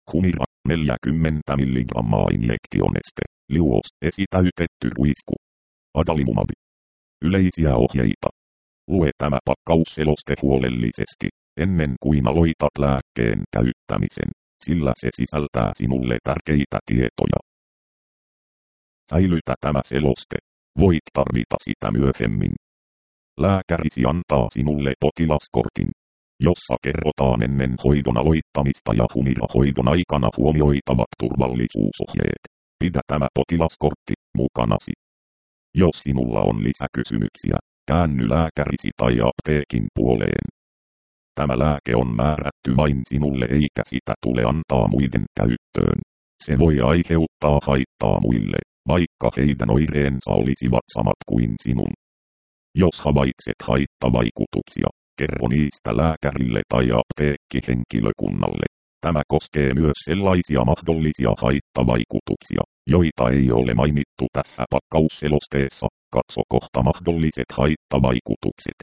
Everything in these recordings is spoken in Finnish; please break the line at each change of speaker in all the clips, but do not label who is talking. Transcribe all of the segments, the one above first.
Humira 40 milligrammaa injektioneste, liuos, esitäytetty ruisku. Adalimumab. Yleisiä ohjeita. Lue tämä pakkausseloste huolellisesti, ennen kuin aloitat lääkkeen käyttämisen, sillä se sisältää sinulle tärkeitä tietoja. Säilytä tämä seloste. Voit tarvita sitä myöhemmin. Lääkärisi antaa sinulle potilaskortin, jossa kerrotaan ennen hoidon aloittamista ja Humira-hoidon aikana huomioitavat turvallisuusohjeet. Pidä tämä potilaskortti mukanasi. Jos sinulla on lisäkysymyksiä, käänny lääkärisi tai apteekin puoleen. Tämä lääke on määrätty vain sinulle eikä sitä tule antaa muiden käyttöön. Se voi aiheuttaa haittaa muille, vaikka heidän oireensa olisivat samat kuin sinun. Jos havaitset haittavaikutuksia, kerro niistä lääkärille tai apteekkihenkilökunnalle. Tämä koskee myös sellaisia mahdollisia haittavaikutuksia, joita ei ole mainittu tässä pakkausselosteessa. Katso kohta mahdolliset haittavaikutukset.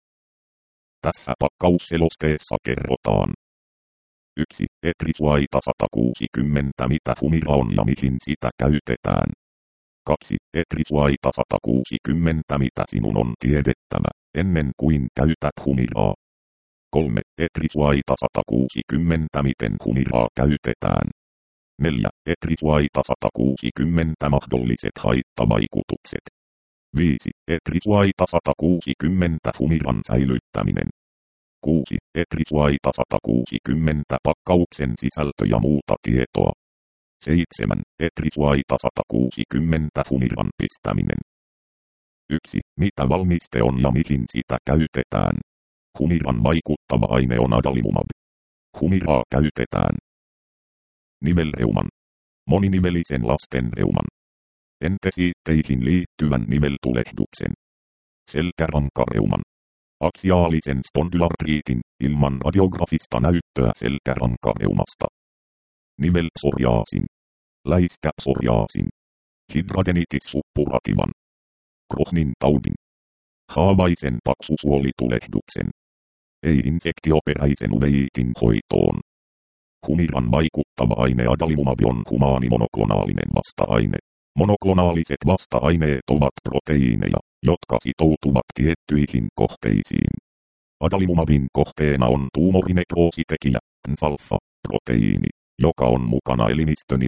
Tässä pakkausselosteessa kerrotaan 1. Etrisuaita 160 mitä Humira on ja mihin sitä käytetään. 2. Etrisuaita 160 mitä sinun on tiedettävä, ennen kuin käytät Humiraa. 3. Etrisuaita 160 miten Humiraa käytetään. 4. Etrisuaita 160 mahdolliset haittavaikutukset. 5. Etrisuaita 160 Humiran säilyttäminen. 6. Etrisuaita 160 pakkauksen sisältö ja muuta tietoa. 7. Etrisuaita 160 Humiran pistäminen. 1. Mitä valmiste on ja mihin sitä käytetään? Humiran vaikuttava aine on adalimumab. Humiraa käytetään nivelreuman, moninivelisen lastenreuman, entesiitteihin liittyvän niveltulehduksen, selkärankareuman, aksiaalisen spondylartriitin ilman radiografista näyttöä selkärankareumasta, nivelpsoriaasin, läiskäpsoriaasin, hidradenitis suppurativan, Crohnin taudin, haavaisen paksusuolitulehduksen, ei-infektioperäisen uveiitin hoitoon. Humiran vaikuttava aine adalimumab on humaanimonoklonaalinen vasta-aine. Monoklonaaliset vasta-aineet ovat proteiineja, jotka sitoutuvat tiettyihin kohteisiin. Adalimumabin kohteena on tuumorinekroositekijä, TNF-alfa-proteiini, joka on mukana elimistön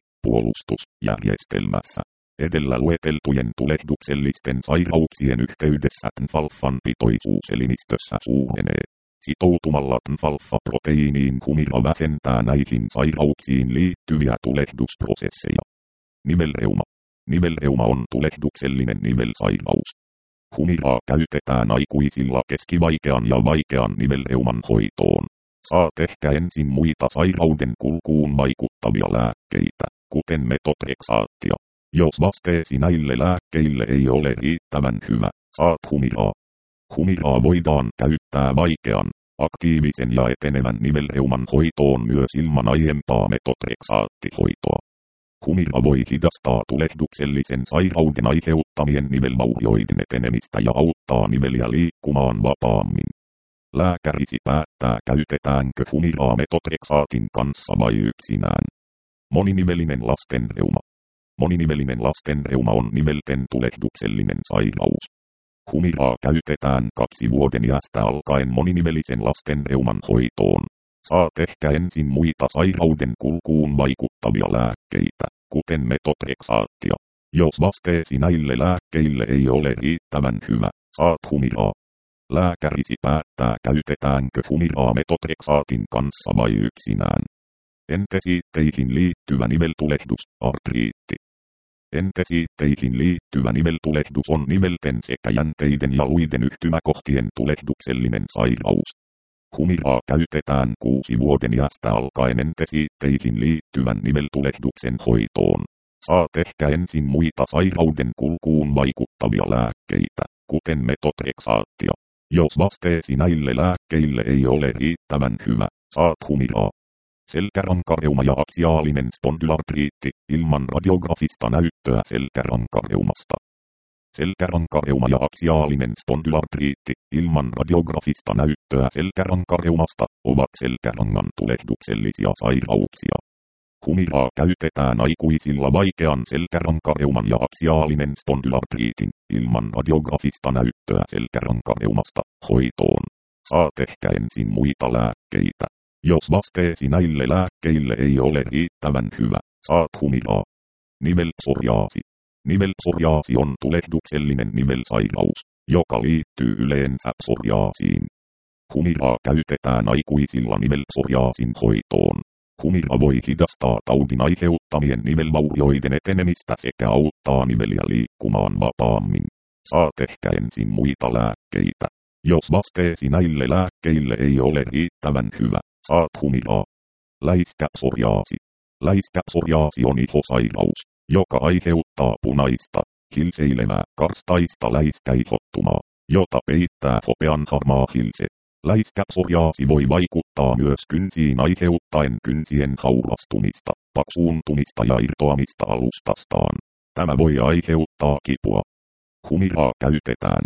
immuunipuolustusjärjestelmässä. Edellä lueteltujen tulehduksellisten sairauksien yhteydessä TNF-alfan pitoisuus elimistössä suurenee. Sitoutumalla TNF-alfa-proteiiniin Humira vähentää näihin sairauksiin liittyviä tulehdusprosesseja. Nivelreuma. Nivelreuma on tulehduksellinen nivelsairaus. Humiraa käytetään aikuisilla keskivaikean ja vaikean nivelreuman hoitoon. Saat ehkä ensin muita sairauden kulkuun vaikuttavia lääkkeitä, kuten metotrexaattia. Jos vasteesi näille lääkkeille ei ole riittävän hyvä, saat Humiraa. Humiraa voidaan käyttää vaikean, aktiivisen ja etenevän nivelreuman hoitoon myös ilman aiempaa metotrexaattihoitoa. Humira voi hidastaa tulehduksellisen sairauden aiheuttamien nivelvaurioiden etenemistä ja auttaa niveliä liikkumaan vapaammin. Lääkärisi päättää käytetäänkö Humiraa metotrexaatin kanssa vai yksinään. Moninivelinen lastenreuma. Moninivelinen lastenreuma on nivelten tulehduksellinen sairaus. Humiraa käytetään 2 vuoden iästä alkaen moninivelisen lastenreuman hoitoon. Saat ehkä ensin muita sairauden kulkuun vaikuttavia lääkkeitä, kuten metotrexaattia. Jos vasteesi näille lääkkeille ei ole riittävän hyvä, saat Humiraa. Lääkärisi päättää käytetäänkö Humiraa metotrexaatin kanssa vai yksinään. Entesiitteihin liittyvä niveltulehdus, artriitti. Entesiitteihin liittyvä niveltulehdus on nivelten sekä jänteiden ja luiden yhtymäkohtien tulehduksellinen sairaus. Humiraa käytetään 6 vuoden iästä alkaen entesiitteihin liittyvän niveltulehduksen hoitoon. Saat ehkä ensin muita sairauden kulkuun vaikuttavia lääkkeitä, kuten metotrexaattia. Jos vasteesi näille lääkkeille ei ole riittävän hyvä, saat Humiraa. Selkärankareuma ja aksiaalinen spondylartriitti ilman radiografista näyttöä selkärankareumasta. Selkärankareuma ja aksiaalinen spondylartriitti ilman radiografista näyttöä selkärankareumasta ovat selkärangan tulehduksellisia sairauksia. Humiraa käytetään aikuisilla vaikean selkärankareuman ja aksiaalinen spondylartriitin ilman radiografista näyttöä selkärankareumasta hoitoon. Saat ehkä ensin muita lääkkeitä. Jos vasteesi näille lääkkeille ei ole riittävän hyvä, saat humiraa. Nivelpsoriaasi. Nivelpsoriaasi on tulehduksellinen nivelsairaus, joka liittyy yleensä psoriaasiin. Humiraa käytetään aikuisilla nivelpsoriaasin hoitoon. Humira voi hidastaa taudin aiheuttamien nivelvaurioiden etenemistä sekä auttaa niveliä liikkumaan vapaammin. Saat ehkä ensin muita lääkkeitä. Jos vasteesi näille lääkkeille ei ole riittävän hyvä, saat humiraa. Läiskäpsoriaasi. Läiskäpsoriaasi on ihosairaus, joka aiheuttaa punaista, hilseilevää karstaista läiskäihottumaa, jota peittää hopeanharmaa hilse. Läiskäpsoriaasi voi vaikuttaa myös kynsiin aiheuttaen kynsien haurastumista, paksuuntumista ja irtoamista alustastaan. Tämä voi aiheuttaa kipua. Humiraa käytetään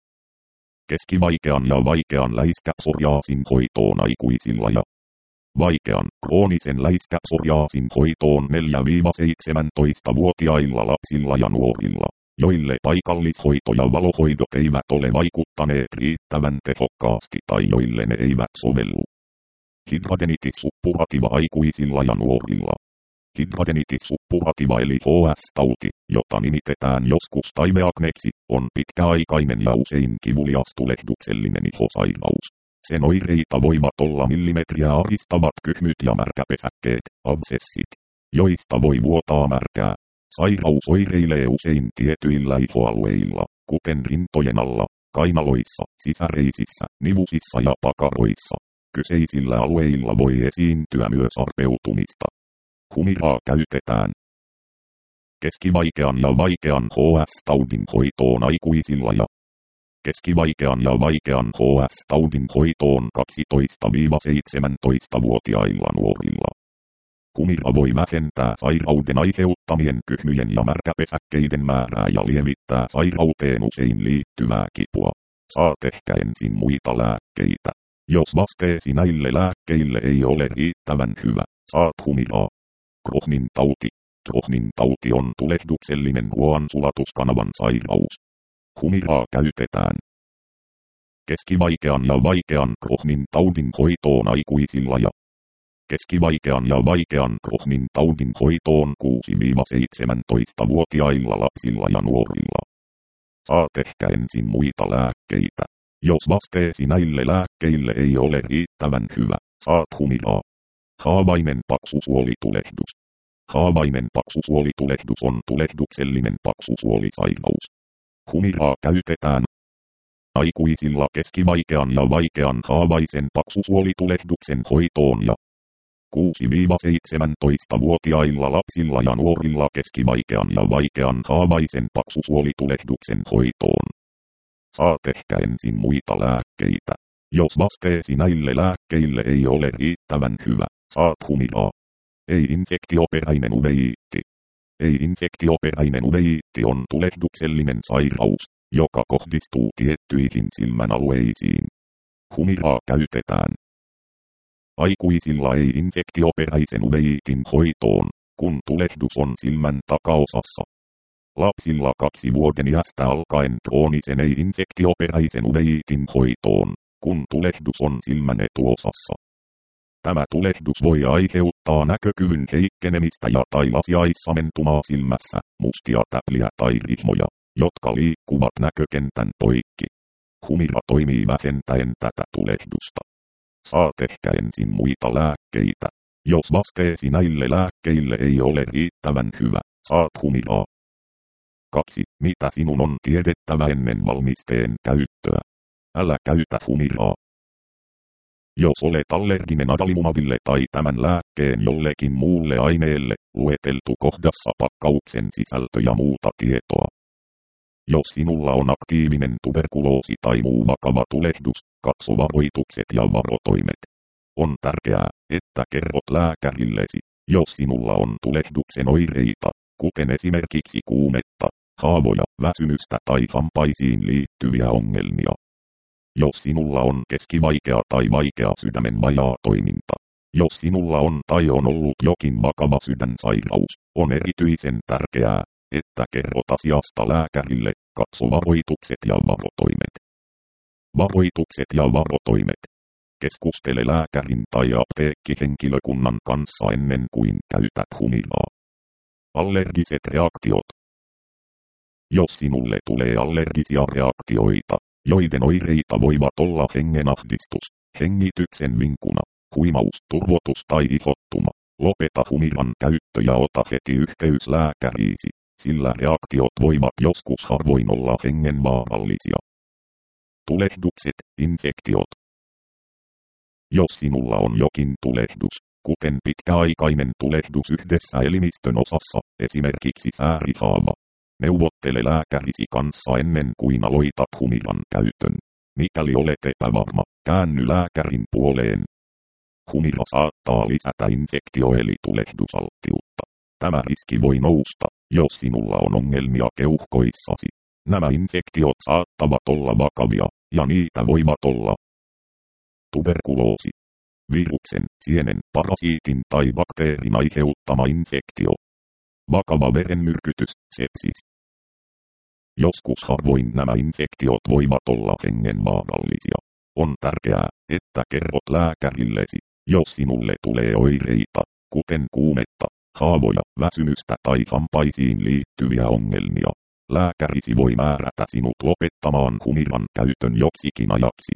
keskivaikean ja vaikean läiskäpsoriaasin hoitoon aikuisilla ja vaikean kroonisen läiskäpsoriaasin hoitoon 4-17-vuotiailla lapsilla ja nuorilla, joille paikallishoito ja valohoidot eivät ole vaikuttaneet riittävän tehokkaasti tai joille ne eivät sovellu. Hidradenitis suppurativa aikuisilla ja nuorilla. Hidradenitis suppurativa eli HS-tauti, jota nimitetään joskus taiveakneeksi, on pitkäaikainen ja usein kivulias tulehduksellinen ihosairaus. Sen oireita voivat olla millimetriä aristavat kyhmyt ja märkäpesäkkeet, absessit, joista voi vuotaa märkää. Sairaus oireilee usein tietyillä ihoalueilla, kuten rintojen alla, kainaloissa, sisäreisissä, nivusissa ja pakaroissa. Kyseisillä alueilla voi esiintyä myös arpeutumista. Humiraa käytetään keskivaikean ja vaikean HS-taudin hoitoon aikuisilla ja keskivaikean ja vaikean HS-taudin hoitoon 12-17-vuotiailla nuorilla. Humira voi vähentää sairauden aiheuttamien kyhmyjen ja märkäpesäkkeiden määrää ja lievittää sairauteen usein liittyvää kipua. Saat ehkä ensin muita lääkkeitä. Jos vasteesi näille lääkkeille ei ole riittävän hyvä, saat humiraa. Crohnin tauti. Crohnin tauti on tulehduksellinen ruoansulatuskanavan sairaus. Humiraa käytetään keskivaikean ja vaikean Crohnin taudin hoitoon aikuisilla ja keskivaikean ja vaikean Crohnin taudin hoitoon 6-17-vuotiailla lapsilla ja nuorilla. Saat ehkä ensin muita lääkkeitä. Jos vasteesi näille lääkkeille ei ole riittävän hyvä, saat humiraa. Haavainen paksusuolitulehdus. Haavainen paksusuolitulehdus on tulehduksellinen paksusuolisairaus. Humiraa käytetään aikuisilla keskivaikean ja vaikean haavaisen paksusuolitulehduksen hoitoon ja 6-17-vuotiailla lapsilla ja nuorilla keskivaikean ja vaikean haavaisen paksusuolitulehduksen hoitoon. Saat ehkä ensin muita lääkkeitä. Jos vasteesi näille lääkkeille ei ole riittävän hyvä, saat humiraa. Ei-infektioperäinen uveiitti. Ei-infektioperäinen uveiitti on tulehduksellinen sairaus, joka kohdistuu tiettyihin silmän alueisiin. Humiraa käytetään aikuisilla ei-infektioperäisen uveiitin hoitoon, kun tulehdus on silmän takaosassa. Lapsilla 2 vuoden iästä alkaen kroonisen ei-infektioperäisen uveiitin hoitoon, kun tulehdus on silmän etuosassa. Tämä tulehdus voi aiheuttaa näkökyvyn heikkenemistä ja tai lasiaissamentumaa silmässä, mustia täpliä tai rihmoja, jotka liikkuvat näkökentän poikki. Humira toimii vähentäen tätä tulehdusta. Saat ehkä ensin muita lääkkeitä. Jos vasteesi näille lääkkeille ei ole riittävän hyvä, saat humiraa. 2. Mitä sinun on tiedettävä ennen valmisteen käyttöä? Älä käytä humiraa. Jos olet allerginen adalimumabille tai tämän lääkkeen jollekin muulle aineelle, lueteltu kohdassa pakkauksen sisältö ja muuta tietoa. Jos sinulla on aktiivinen tuberkuloosi tai muu vakava tulehdus, katso varoitukset ja varotoimet. On tärkeää, että kerrot lääkärillesi, jos sinulla on tulehduksen oireita, kuten esimerkiksi kuumetta, haavoja, väsymystä tai hampaisiin liittyviä ongelmia. Jos sinulla on keskivaikea tai vaikea sydämen vajaatoiminta, Jos sinulla on tai on ollut jokin vakava sydänsairaus, on erityisen tärkeää, että kerrot asiasta lääkärille. Katso varoitukset ja varotoimet. Varoitukset ja varotoimet. Keskustele lääkärin tai apteekkihenkilökunnan kanssa ennen kuin käytät humiraa. Allergiset reaktiot. Jos sinulle tulee allergisia reaktioita, joiden oireita voivat olla hengenahdistus, hengityksen vinkuna, huimaus, turvotus tai ihottuma, lopeta humiran käyttö ja ota heti yhteys lääkäriisi, sillä reaktiot voivat joskus harvoin olla hengenvaarallisia. Tulehdukset, infektiot. Jos sinulla on jokin tulehdus, kuten pitkäaikainen tulehdus yhdessä elimistön osassa, esimerkiksi säärihaava, neuvottele lääkärisi kanssa ennen kuin aloitat humiran käytön. Mikäli olet epävarma, käänny lääkärin puoleen. Humira saattaa lisätä infektio- eli tulehdusalttiutta. Tämä riski voi nousta, jos sinulla on ongelmia keuhkoissasi. Nämä infektiot saattavat olla vakavia, ja niitä voivat olla tuberkuloosi, viruksen, sienen, parasiitin tai bakteerin aiheuttama infektio, vakava verenmyrkytys, sepsis. Joskus harvoin nämä infektiot voivat olla hengenvaarallisia. On tärkeää, että kerrot lääkärillesi, jos sinulle tulee oireita, kuten kuumetta, haavoja, väsymystä tai hampaisiin liittyviä ongelmia. Lääkärisi voi määrätä sinut lopettamaan humiran käytön joksikin ajaksi.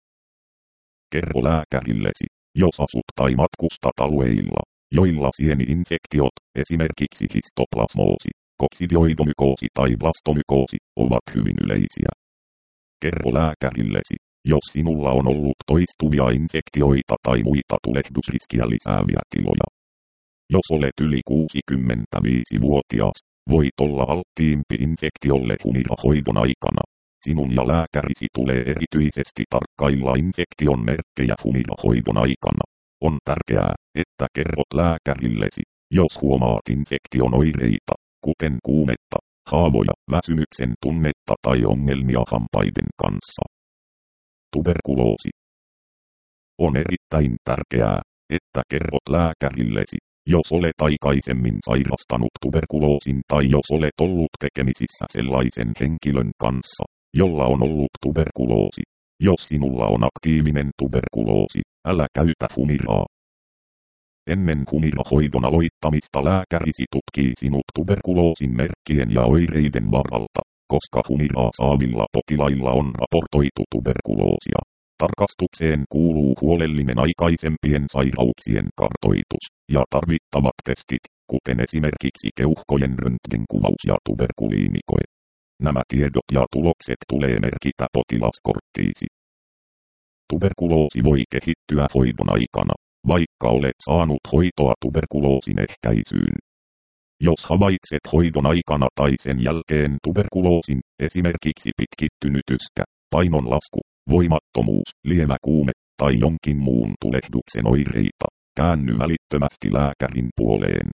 Kerro lääkärillesi, jos asut tai matkustat alueilla, joilla sieni-infektiot, esimerkiksi histoplasmoosi, koksidioidomykoosi tai blastomykoosi, ovat hyvin yleisiä. Kerro lääkärillesi, jos sinulla on ollut toistuvia infektioita tai muita tulehdusriskiä lisääviä tiloja. Jos olet yli 65-vuotias, voit olla alttiimpi infektiolle humirahoidon aikana. Sinun ja lääkärisi tulee erityisesti tarkkailla infektion merkkejä humirahoidon aikana. On tärkeää, että kerrot lääkärillesi, jos huomaat infektion oireita, kuten kuumetta, haavoja, väsymyksen tunnetta tai ongelmia hampaiden kanssa. Tuberkuloosi. On erittäin tärkeää, että kerrot lääkärillesi, jos olet aikaisemmin sairastanut tuberkuloosin tai jos olet ollut tekemisissä sellaisen henkilön kanssa, jolla on ollut tuberkuloosi. Jos sinulla on aktiivinen tuberkuloosi, älä käytä humiraa. Ennen humirahoidon aloittamista lääkärisi tutkii sinut tuberkuloosin merkkien ja oireiden varalta, koska humiraa saavilla potilailla on raportoitu tuberkuloosia. Tarkastukseen kuuluu huolellinen aikaisempien sairauksien kartoitus ja tarvittavat testit, kuten esimerkiksi keuhkojen röntgenkuvaus ja tuberkuliinikoe. Nämä tiedot ja tulokset tulee merkitä potilaskorttiisi. Tuberkuloosi voi kehittyä hoidon aikana, vaikka olet saanut hoitoa tuberkuloosin ehkäisyyn. Jos havaitset hoidon aikana tai sen jälkeen tuberkuloosin, esimerkiksi pitkittynyt yskä, painonlasku, voimattomuus, lievä kuume tai jonkin muun tulehduksen oireita, käänny välittömästi lääkärin puoleen.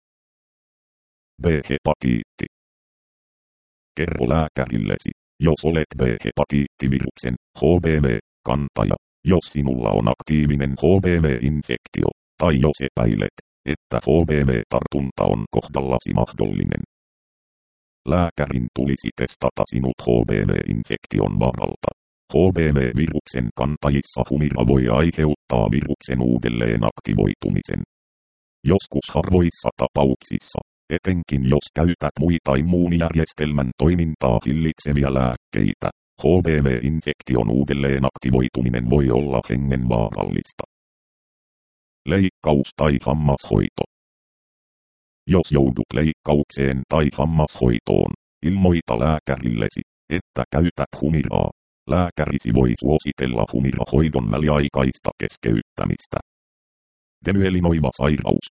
B-hepatiitti. Kerro lääkärillesi, jos olet B-hepatiittiviruksen, HBV-kantaja, jos sinulla on aktiivinen HBV-infektio, tai jos epäilet, että HBV-tartunta on kohdallasi mahdollinen. Lääkärin tulisi testata sinut HBV-infektion varalta. HBV-viruksen kantajissa humira voi aiheuttaa viruksen uudelleen aktivoitumisen. Joskus harvoissa tapauksissa, etenkin jos käytät muita immuunijärjestelmän toimintaa hillitseviä lääkkeitä, HBV-infektion uudelleen aktivoituminen voi olla hengenvaarallista. Leikkaus tai hammashoito. Jos joudut leikkaukseen tai hammashoitoon, ilmoita lääkärillesi, että käytät humiraa. Lääkärisi voi suositella humirahoidon väliaikaista keskeyttämistä. Demyelinoiva sairaus.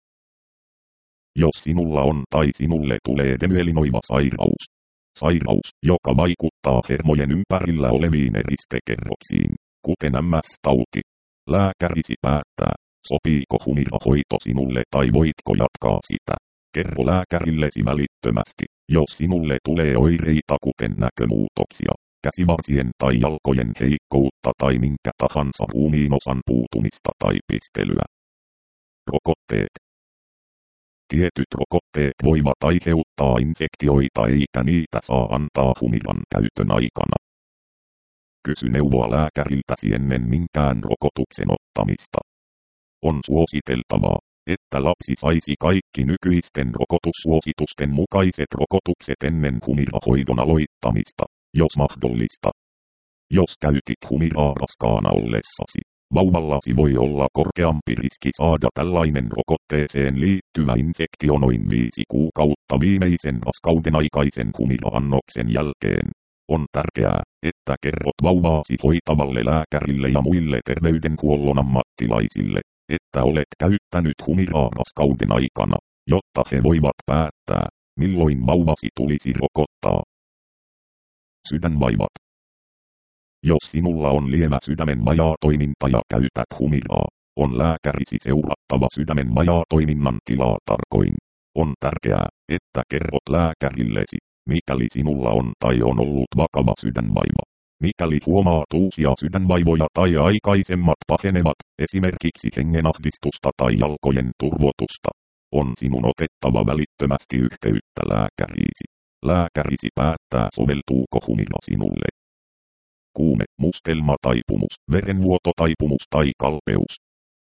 Jos sinulla on tai sinulle tulee demyelinoiva sairaus, sairaus, joka vaikuttaa hermojen ympärillä oleviin eristekerroksiin, kuten MS-tauti, lääkärisi päättää, sopiiko humirahoito sinulle tai voitko jatkaa sitä. Kerro lääkärillesi välittömästi, jos sinulle tulee oireita kuten näkömuutoksia, käsivarsien tai jalkojen heikkoutta tai minkä tahansa ruumiinosan puutumista tai pistelyä. Rokotteet. Tietyt rokotteet voivat aiheuttaa infektioita eikä niitä saa antaa humiran käytön aikana. Kysy neuvoa lääkäriltäsi ennen minkään rokotuksen ottamista. On suositeltavaa, että lapsi saisi kaikki nykyisten rokotussuositusten mukaiset rokotukset ennen humirahoidon aloittamista, jos mahdollista. Jos käytit humiraa raskaana ollessasi, vauvallasi voi olla korkeampi riski saada tällainen rokotteeseen liittyvä infektio noin 5 kuukautta viimeisen raskauden aikaisen humira-annoksen jälkeen. On tärkeää, että kerrot vauvaasi hoitavalle lääkärille ja muille terveydenhuollon ammattilaisille, että olet käyttänyt humiraa raskauden aikana, jotta he voivat päättää, milloin vauvasi tulisi rokottaa. Sydänvaivat. Jos sinulla on lievä sydämen vajaatoiminta ja käytät humiraa, on lääkärisi seurattava sydämen vajaatoiminnan tilaa tarkoin. On tärkeää, että kerrot lääkärillesi, mikäli sinulla on tai on ollut vakava sydänvaiva. Mikäli huomaat uusia sydänvaivoja tai aikaisemmat pahenevat, esimerkiksi hengenahdistusta tai jalkojen turvotusta, on sinun otettava välittömästi yhteyttä lääkäriisi. Lääkärisi päättää soveltuuko humira sinulle. Kuume, mustelma, taipumus, verenvuototaipumus tai kalpeus.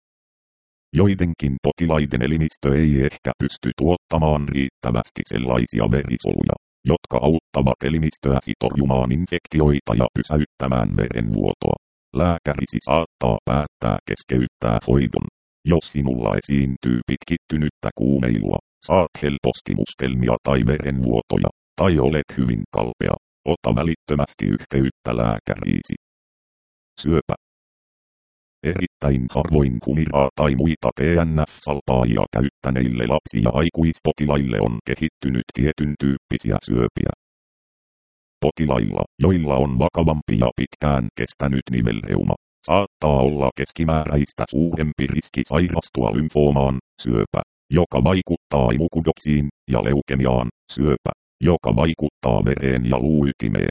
Joidenkin potilaiden elimistö ei ehkä pysty tuottamaan riittävästi sellaisia verisoluja, jotka auttavat elimistöäsi torjumaan infektioita ja pysäyttämään verenvuotoa. Lääkärisi saattaa päättää keskeyttää hoidon. Jos sinulla esiintyy pitkittynyttä kuumeilua, saat helposti mustelmia tai verenvuotoja, tai olet hyvin kalpea, ota välittömästi yhteyttä lääkäriisi. Syöpä. Erittäin harvoin humiraa tai muita TNF-salpaajia käyttäneille lapsi- ja aikuispotilaille on kehittynyt tietyn tyyppisiä syöpiä. Potilailla, joilla on vakavampi ja pitkään kestänyt nivelreuma, saattaa olla keskimääräistä suurempi riski sairastua lymfoomaan, syöpä, joka vaikuttaa imukudoksiin, ja leukemiaan, syöpä, joka vaikuttaa vereen ja luuytimeen.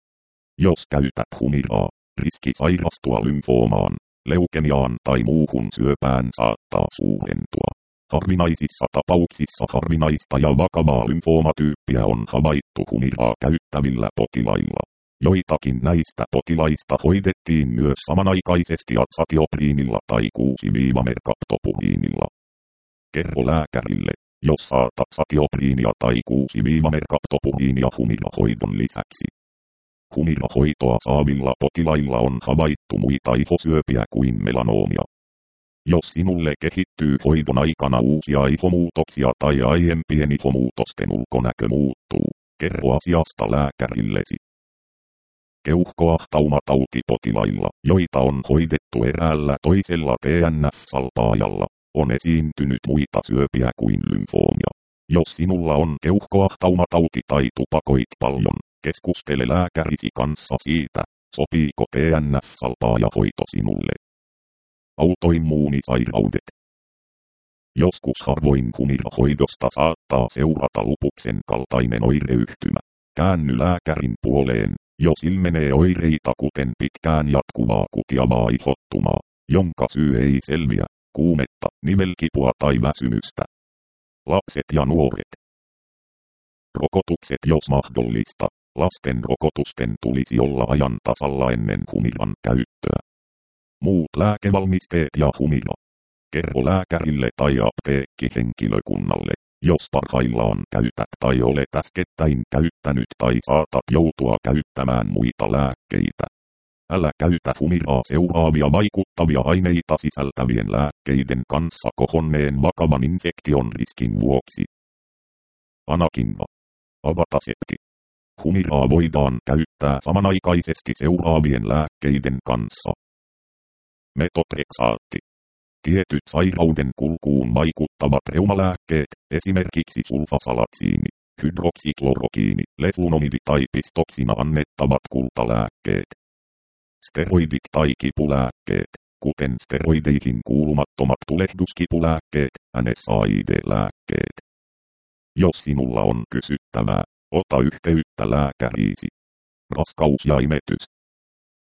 Jos käytät humiraa, riski sairastua lymfoomaan, leukemiaan tai muuhun syöpään saattaa suurentua. Harvinaisissa tapauksissa harvinaista ja vakavaa lymfoomatyyppiä on havaittu humiraa käyttävillä potilailla. Joitakin näistä potilaista hoidettiin myös samanaikaisesti azatiopriinilla tai 6-merkaptopuriinilla. Kerro lääkärille, jos saat azatiopriinia tai 6-merkaptopuriinia humirahoidon lisäksi. Humirahoitoa saavilla potilailla on havaittu muita ihosyöpiä kuin melanoomia. Jos sinulle kehittyy hoidon aikana uusia ihomuutoksia tai aiempien ihomuutosten ulkonäkö muuttuu, kerro asiasta lääkärillesi. Keuhkoahtaumatauti potilailla, joita on hoidettu eräällä toisella TNF-salpaajalla, on esiintynyt muita syöpiä kuin lymfoomia. Jos sinulla on keuhkoahtaumatauti tai tupakoit paljon, keskustele lääkärisi kanssa siitä, sopiiko TNF-salpaajahoito sinulle. Autoimmuunisairaudet. Joskus harvoin humirahoidosta saattaa seurata lupuksen kaltainen oireyhtymä. Käänny lääkärin puoleen, jos ilmenee oireita kuten pitkään jatkuvaa kutiavaa ihottumaa, jonka syy ei selviä, kuumetta, nivelkipua tai väsymystä. Lapset ja nuoret. Rokotukset jos mahdollista. Lasten rokotusten tulisi olla ajan tasalla ennen humiran käyttöä. Muut lääkevalmisteet ja humira. Kerro lääkärille tai apteekkihenkilökunnalle, jos parhaillaan käytät tai olet äskettäin käyttänyt tai saatat joutua käyttämään muita lääkkeitä. Älä käytä humiraa seuraavia vaikuttavia aineita sisältävien lääkkeiden kanssa kohonneen vakavan infektion riskin vuoksi. Anakinra. Avatasepti. Humiraa voidaan käyttää samanaikaisesti seuraavien lääkkeiden kanssa. Metotreksaatti. Tietyt sairauden kulkuun vaikuttavat reumalääkkeet, esimerkiksi sulfasalatsiini, hydroksiklorokiini, leflunomidi tai pistoksina annettavat kultalääkkeet. Steroidit tai kipulääkkeet, kuten steroideihin kuulumattomat tulehduskipulääkkeet, NSAID-lääkkeet. Jos sinulla on kysyttävää, ota yhteyttä lääkäriisi. Raskaus ja imetys.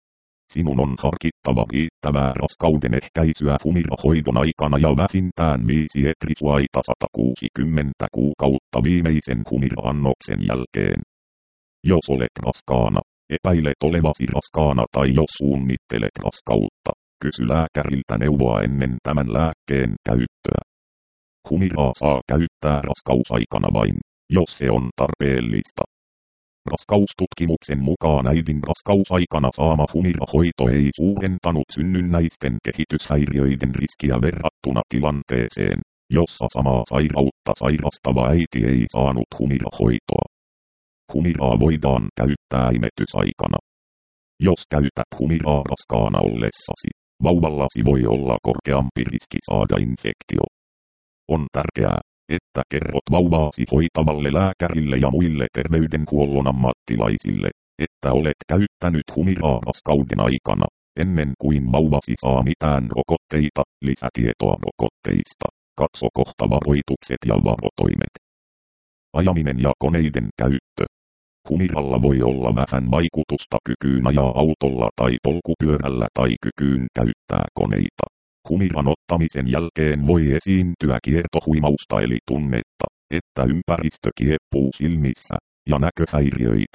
Sinun on harkittava riittävää raskauden ehkäisyä humirahoidon aikana ja vähintään 5 etrisuaita 160 kuukautta viimeisen humira-annoksen jälkeen. Jos olet raskaana, epäilet olevasi raskaana tai jos suunnittelet raskautta, kysy lääkäriltä neuvoa ennen tämän lääkkeen käyttöä. Humiraa saa käyttää raskausaikana vain, jos se on tarpeellista. Raskaustutkimuksen mukaan äidin raskausaikana saama humirahoito ei suurentanut synnynnäisten kehityshäiriöiden riskiä verrattuna tilanteeseen, jossa samaa sairautta sairastava äiti ei saanut humirahoitoa. Humiraa voidaan käyttää imetysaikana. Jos käytät humiraa raskaana ollessasi, vauvallasi voi olla korkeampi riski saada infektio. On tärkeää, että kerrot vauvaasi hoitavalle lääkärille ja muille terveydenhuollon ammattilaisille, että olet käyttänyt humiraa raskauden aikana, ennen kuin vauvasi saa mitään rokotteita. Lisätietoa rokotteista. Katso kohta varoitukset ja varotoimet. Ajaminen ja koneiden käyttö. Humiralla voi olla vähän vaikutusta kykyyn ajaa autolla tai polkupyörällä tai kykyyn käyttää koneita. Humiran ottamisen jälkeen voi esiintyä kiertohuimausta eli tunnetta, että ympäristö kieppuu silmissä, ja näköhäiriöitä.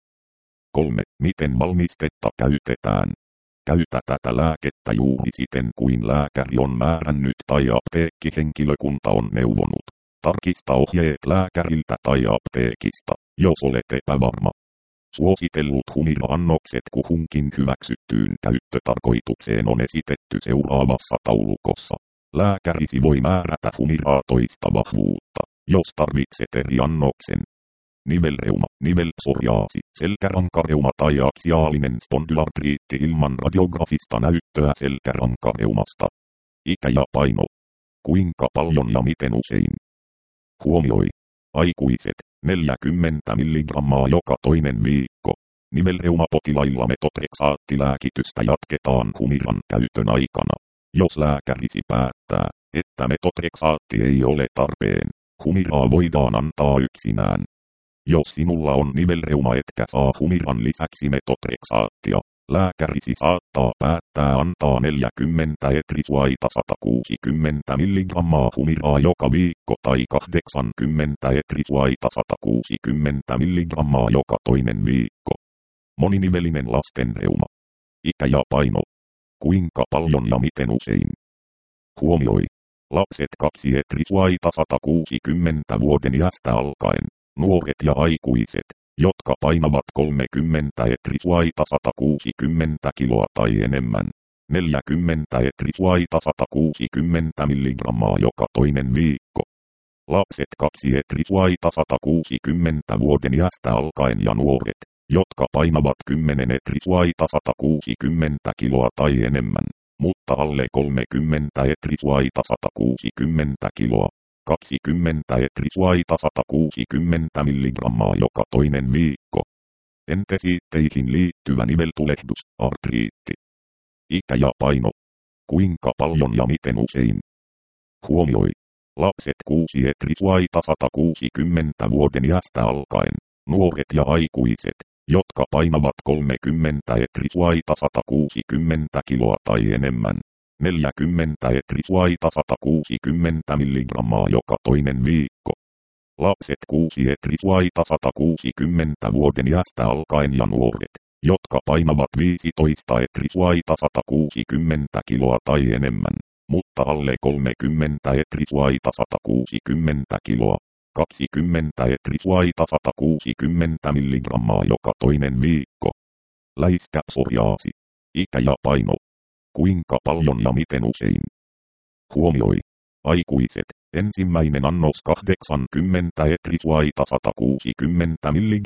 3. Miten valmistetta käytetään? Käytä tätä lääkettä juuri siten kuin lääkäri on määrännyt tai apteekkihenkilökunta on neuvonut. Tarkista ohjeet lääkäriltä tai apteekista, jos olet epävarma. Suositellut humira-annokset kuhunkin hyväksyttyyn käyttötarkoitukseen on esitetty seuraavassa taulukossa. Lääkärisi voi määrätä humiraa toista vahvuutta, jos tarvitset eri annoksen. Nivelreuma, nivelpsoriaasi, selkärankareuma tai aksiaalinen spondylartriitti ilman radiografista näyttöä selkärankareumasta. Ikä ja paino. Kuinka paljon ja miten usein? Huomioi. Aikuiset, 40 mg joka toinen viikko. Nivelreumapotilailla metotreksaattilääkitystä jatketaan humiran käytön aikana. Jos lääkärisi päättää, että metotreksaatti ei ole tarpeen, humiraa voidaan antaa yksinään. Jos sinulla on nivelreuma etkä saa humiran lisäksi metotreksaattia, lääkärisi saattaa päättää antaa 40 etrisuaita 160 mg humiraa joka viikko tai 80 etrisuaita 160 mg joka toinen viikko. Moninivelinen lastenreuma. Ikä ja paino. Kuinka paljon ja miten usein? Huomioi. Lapset 2 etrisuaita 160 vuoden iästä alkaen. Nuoret ja aikuiset, jotka painavat 30 etrisuaita 160 kiloa tai enemmän. 40 etrisuaita 160 mg joka toinen viikko. Lapset 2 etrisuaita 160 vuoden iästä alkaen ja nuoret, jotka painavat 10 etrisuaita 160 kiloa tai enemmän, mutta alle 30 etrisuaita 160 kiloa. 20 etrisuaita 160 mg joka toinen viikko. Entesiitteihin liittyvä niveltulehdus, artriitti. Ikä ja paino. Kuinka paljon ja miten usein? Huomioi. Lapset 6 etrisuaita 160 vuoden iästä alkaen. Nuoret ja aikuiset, jotka painavat 30 etrisuaita 160 kiloa tai enemmän. 40 etrisuaita 160 mg joka toinen viikko. Lapset 6 etrisuaita 160 vuoden iästä alkaen ja nuoret, jotka painavat 15 etrisuaita 160 kiloa tai enemmän, mutta alle 30 etrisuaita 160 kiloa. 20 etrisuaita 160 mg joka toinen viikko. Läiskäpsoriaasi. Ikä ja paino. Kuinka paljon ja miten usein? Huomioi. Aikuiset, ensimmäinen annos 80 etrisuaita 160 mg,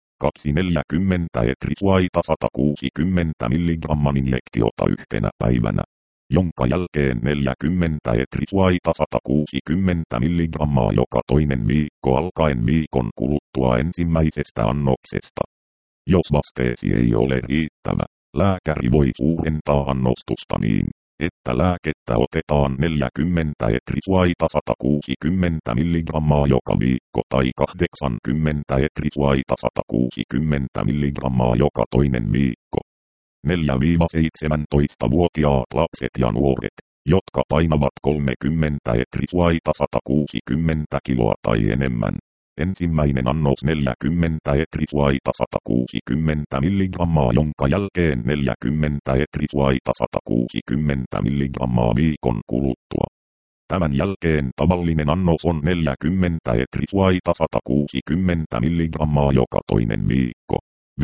240 etrisuaita 160 mg injektiota yhtenä päivänä, jonka jälkeen 40 etrisuaita 160 mg joka toinen viikko alkaen viikon kuluttua ensimmäisestä annoksesta. Jos vasteesi ei ole riittävä, lääkäri voi suurentaa annostusta niin, että lääkettä otetaan 40 etrisuaita 160 mg joka viikko tai 80 etrisuaita 160 mg joka toinen viikko. 4-17-vuotiaat lapset ja nuoret, jotka painavat 30 etriswaita 160 kiloa tai enemmän. Ensimmäinen annos 40 etriswaita 160 milligrammaa, jonka jälkeen 40 etriswaita 160 milligrammaa viikon kuluttua. Tämän jälkeen tavallinen annos on 40 etriswaita 160 milligrammaa joka toinen viikko.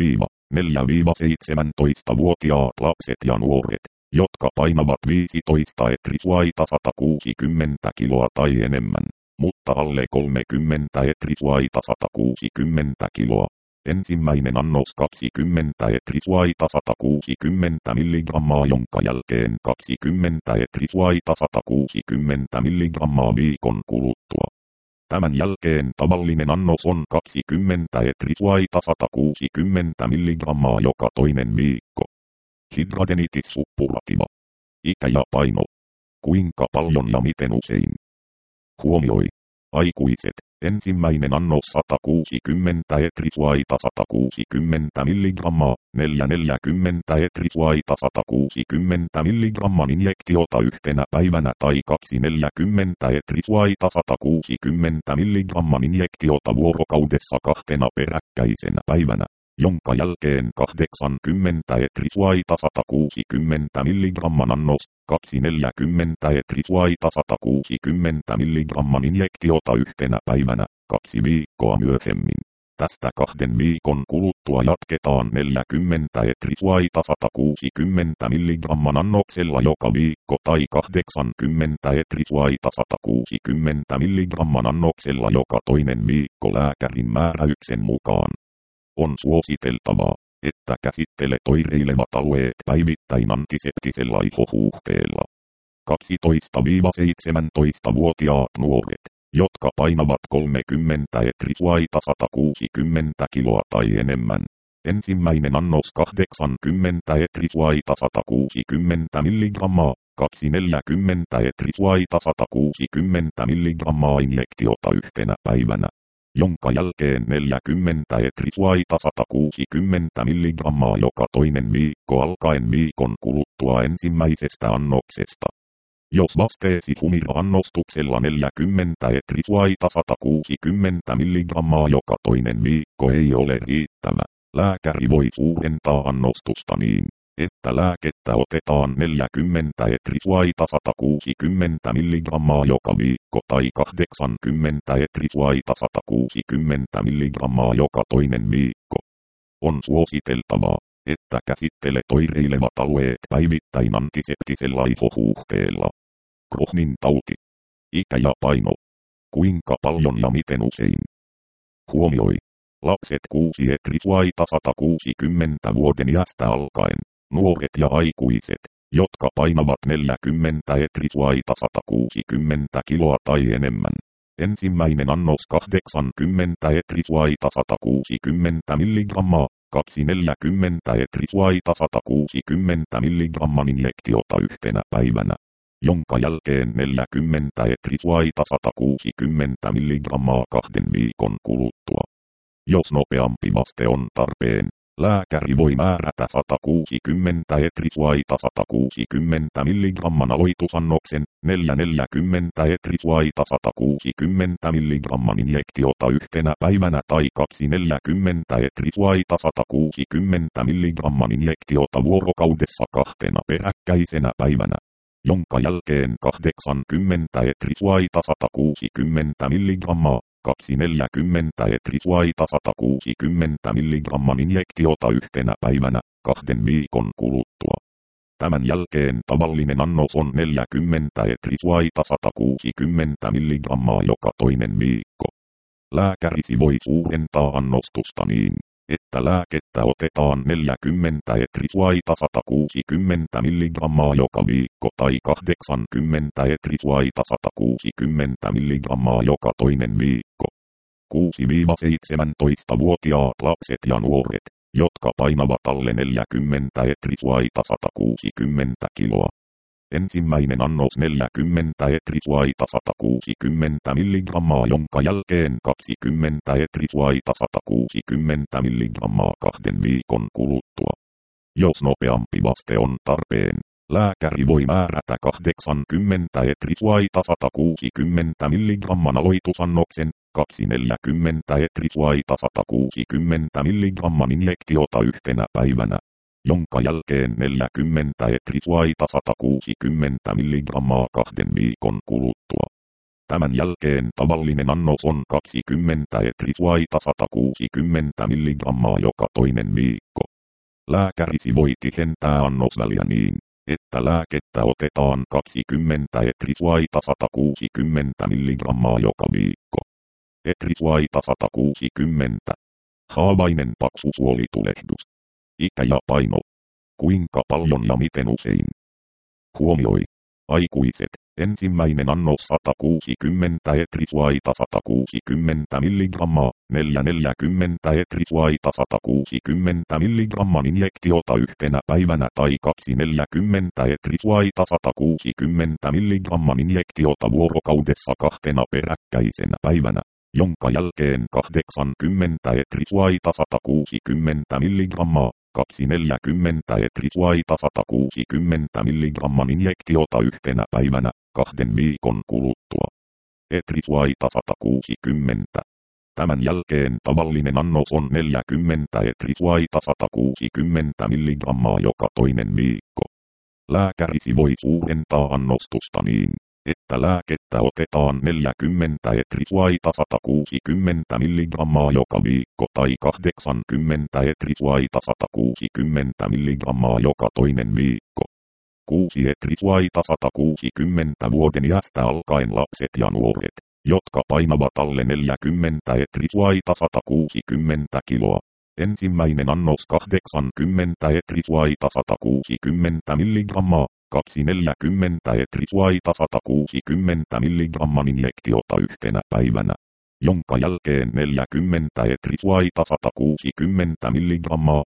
4-17-vuotiaat lapset ja nuoret, jotka painavat 15 etriswaita 160 kiloa tai enemmän, mutta alle 30 etriswaita 160 kiloa. Ensimmäinen annos 20 etriswaita 160 milligrammaa, jonka jälkeen 20 etriswaita 160 milligrammaa viikon kuluttua. Tämän jälkeen tavallinen annos on 20 etriswaita 160 milligrammaa joka toinen viikko. Hidradenitis suppurativa. Ikä ja paino. Kuinka paljon ja miten usein? Huomioi. Aikuiset. Ensimmäinen annos 160 etriswaita 160 milligrammaa, 440 etriswaita 160 milligramman injektiota yhtenä päivänä tai 240 etriswaita 160 milligramman injektiota vuorokaudessa kahtena peräkkäisenä päivänä, jonka jälkeen 80 etriswaita 160 milligramman annos, 240 etriswaita 160 milligramman injektiota yhtenä päivänä, 2 viikkoa myöhemmin. Tästä 2 viikon kuluttua jatketaan 40 etriswaita 160 milligramman annoksella joka viikko tai 80 etriswaita 160 milligramman annoksella joka toinen viikko lääkärin määräyksen mukaan. On suositeltavaa, että käsittelet oireilevat alueet päivittäin antiseptisella ihohuuhteella. 12-17-vuotiaat nuoret, jotka painavat 30 etriswaita 160 kiloa tai enemmän. Ensimmäinen annos 80 etriswaita 160 milligrammaa, 240 etriswaita 160 milligrammaa injektiota yhtenä päivänä, jonka jälkeen 40 etriswaita 160 milligrammaa joka toinen viikko alkaen viikon kuluttua ensimmäisestä annoksesta. Jos vasteesi Humira-annostuksella 40 etriswaita 160 milligrammaa joka toinen viikko ei ole riittävä, lääkäri voi suurentaa annostusta niin, että lääkettä otetaan 40 etriswaita 160 milligrammaa joka viikko tai 80 etriswaita 160 milligrammaa joka toinen viikko. On suositeltavaa, että käsittelet oireilevat alueet päivittäin antiseptisella ihohuuhteella. Crohnin tauti. Ikä ja paino. Kuinka paljon ja miten usein? Huomioi. Lapset 6 etriswaita 160 vuoden iästä alkaen. Nuoret ja aikuiset, jotka painavat 40 etriswaita 160 kiloa tai enemmän. Ensimmäinen annos 80 etriswaita 160 milligrammaa, 240 etriswaita 160 milligramman injektiota yhtenä päivänä, jonka jälkeen 40 etriswaita 160 milligrammaa 2 viikon kuluttua. Jos nopeampi vaste on tarpeen, lääkäri voi määrätä 160 etriswaita 160 milligramman aloitusannoksen, 440 etriswaita 160 milligramman injektiota yhtenä päivänä tai 240 etriswaita 160 milligramman injektiota vuorokaudessa kahtena peräkkäisenä päivänä, jonka jälkeen 80 etriswaita 160 milligrammaa, 240 etriswaita 160 milligramman injektiota yhtenä päivänä, 2 viikon kuluttua. Tämän jälkeen tavallinen annos on 40 etriswaita 160 milligrammaa joka toinen viikko. Lääkärisi voi suurentaa annostusta niin, että lääkettä otetaan 40 etriswaita 160 milligrammaa joka viikko tai 80 etriswaita 160 milligrammaa joka toinen viikko. 6-17-vuotiaat lapset ja nuoret, jotka painavat alle 40 etriswaita 160 kiloa. Ensimmäinen annos 40 etriswaita 160 milligrammaa, jonka jälkeen 20 etriswaita 160 milligrammaa 2 viikon kuluttua. Jos nopeampi vaste on tarpeen, lääkäri voi määrätä 80 etrisuaita 160 mg aloitusannoksen, 240 etrisuaita 160 mg injektiota yhtenä päivänä, jonka jälkeen 40 etrisuaita 160 mg 2 viikon kuluttua. Tämän jälkeen tavallinen annos on 20 etrisuaita 160 mg joka toinen viikko. Lääkärisi voi tihentää annosväliä niin, että lääkettä otetaan 20 etrisuaita 160 mg joka viikko. Etrisuaita 160. Haavainen paksusuolitulehdus. Ikä ja paino. Kuinka paljon ja miten usein? Huomioi. Aikuiset. Ensimmäinen annos 160 etrisuaita 160 mg, 440 etrisuaita 160 mg injektiota yhtenä päivänä tai 240 etrisuaita 160 mg injektiota vuorokaudessa 2 peräkkäisenä päivänä, jonka jälkeen 80 etrisuaita 160 mg, 240 etrisuaita 160 mg injektiota yhtenä päivänä, 2 viikon kuluttua. Etrisuaita 160. Tämän jälkeen tavallinen annos on 40 etrisuaita 160 mg joka toinen viikko. Lääkärisi voi suurentaa annostusta niin, että lääkettä otetaan 40 etrisuaita 160 mg joka viikko tai 80 etrisuaita 160 mg joka toinen viikko. 6 etrisuaita 160 vuoden iästä alkaen lapset ja nuoret, jotka painavat alle 40 etrisuaita 160 kiloa. Ensimmäinen annos 80 etrisuaita 160 mg, 240 etrisuaita 160 mg injektiota yhtenä päivänä, jonka jälkeen 40 etrisuaita 160 mg,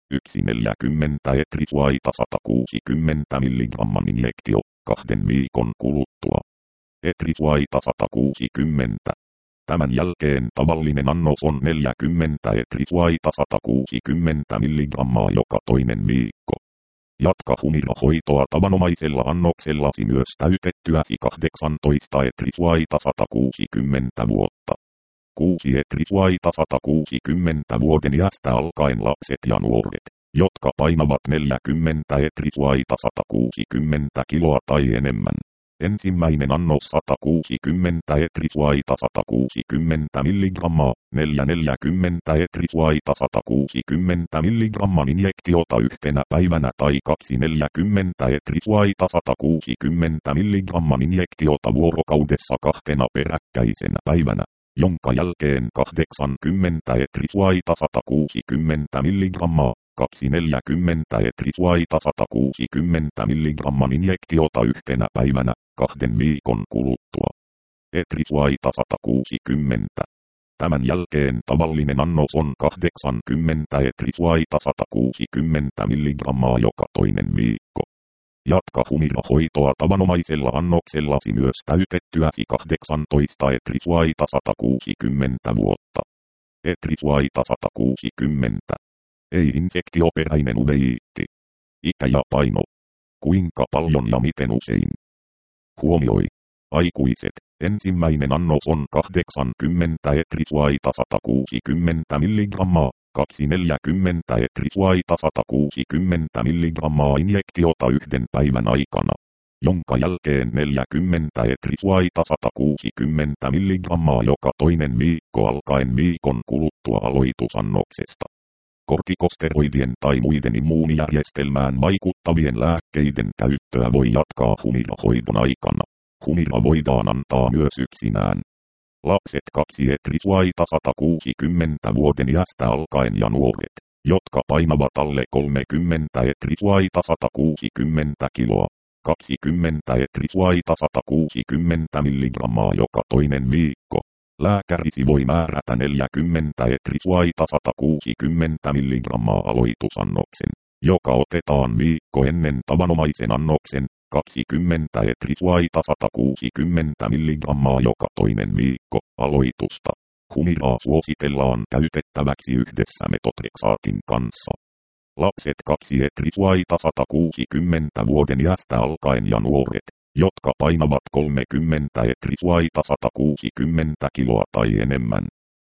140 etrisuaita 160 mg injektio, 2 viikon kuluttua. Etrisuaita 160. Tämän jälkeen tavallinen annos on 40 etrisuaita 160 mg joka toinen viikko. Jatka humirahoitoa tavanomaisella annoksellasi myös täytettyäsi 18 etrisuaita 160 vuotta. 6 etrisuaita 160 vuoden iästä alkaen lapset ja nuoret, jotka painavat 40 etrisuaita 160 kiloa tai enemmän. Ensimmäinen annos 160 etrisuaita 160 mg, 440 etrisuaita 160 mg injektiota yhtenä päivänä tai 240 etrisuaita 160 mg injektiota vuorokaudessa 2 peräkkäisenä päivänä, jonka jälkeen 80 etrisuaita 160 mg, 240 etrisuaita 160 mg injektiota yhtenä päivänä, 2 viikon kuluttua. Etrisuaita 160. Tämän jälkeen tavallinen annos on 80 etrisuaita 160 mg joka toinen viikko. Jatka humirahoitoa tavanomaisella annoksellasi myös täytettyäsi 18 etrisuaita 160 vuotta. Etrisuaita 160. Ei infektioperäinen uveiitti. Ikä ja paino. Kuinka paljon ja miten usein? Huomioi. Aikuiset. Ensimmäinen annos on 80 etrisuaita 160 mg, 240 etrisuaita 160 mg injektiota 1 päivän aikana, jonka jälkeen 40 etrisuaita 160 mg joka toinen viikko alkaen viikon kuluttua aloitusannoksesta. Kortikosteroidien tai muiden immuunijärjestelmään vaikuttavien lääkkeiden käyttöä voi jatkaa humirahoidon aikana. Humira voidaan antaa myös yksinään. Lapset 2 etrisuaita 160 vuoden iästä alkaen ja nuoret, jotka painavat alle 30 etrisuaita 160 kiloa, 20 etrisuaita 160 mg joka toinen viikko. Lääkärisi voi määrätä 40 etrisuaita 160 mg aloitusannoksen, joka otetaan viikko ennen tavanomaisen annoksen, 20 etrisuaita 160 mg joka toinen viikko aloitusta. Humiraa suositellaan käytettäväksi yhdessä metotrexaatin kanssa. Lapset 2-160 vuoden iästä alkaen ja nuoret, jotka painavat 30-160 kiloa tai enemmän.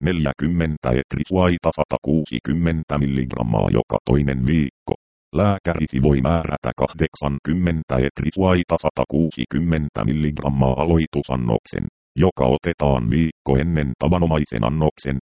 40-160 milligrammaa joka toinen viikko. Lääkärisi voi määrätä 80-160 milligrammaa aloitusannoksen, joka otetaan viikko ennen tavanomaisen annoksen,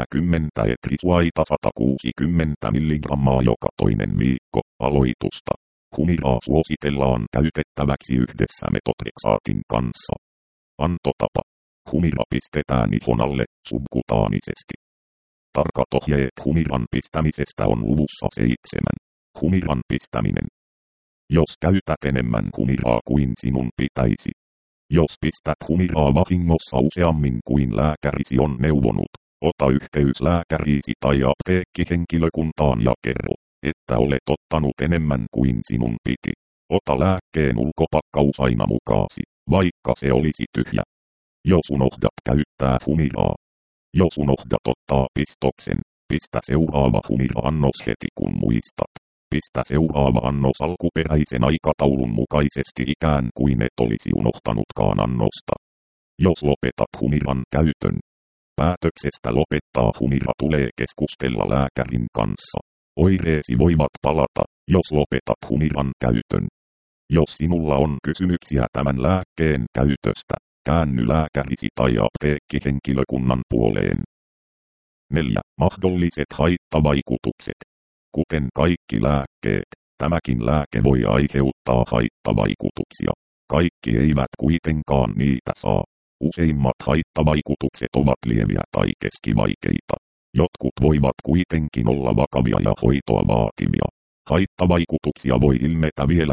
40-160 milligrammaa joka toinen viikko aloitusta. Humiraa suositellaan käytettäväksi yhdessä metotreksaatin kanssa. Antotapa. Humira pistetään ihon alle subkutaanisesti. Tarkat ohjeet humiran pistämisestä on luvussa 7. Humiran pistäminen. Jos käytät enemmän humiraa kuin sinun pitäisi. Jos pistät humiraa vahingossa useammin kuin lääkärisi on neuvonut, ota yhteys lääkäriisi tai apteekkihenkilökuntaan ja kerro, että olet ottanut enemmän kuin sinun piti. Ota lääkkeen ulkopakkaus aina mukaasi, vaikka se olisi tyhjä. Jos unohdat käyttää humiraa. Jos unohdat ottaa pistoksen, pistä seuraava humira-annos heti kun muistat. Pistä seuraava annos alkuperäisen aikataulun mukaisesti ikään kuin et olisi unohtanutkaan annosta. Jos lopetat humiran käytön. Päätöksestä lopettaa humira tulee keskustella lääkärin kanssa. Oireesi voivat palata, jos lopetat humiran käytön. Jos sinulla on kysymyksiä tämän lääkkeen käytöstä, käänny lääkärisi tai apteekkihenkilökunnan puoleen. 4. Mahdolliset haittavaikutukset. Kuten kaikki lääkkeet, tämäkin lääke voi aiheuttaa haittavaikutuksia. Kaikki eivät kuitenkaan niitä saa. Useimmat haittavaikutukset ovat lieviä tai keskivaikeita. Jotkut voivat kuitenkin olla vakavia ja hoitoa vaativia. Haittavaikutuksia voi ilmetä vielä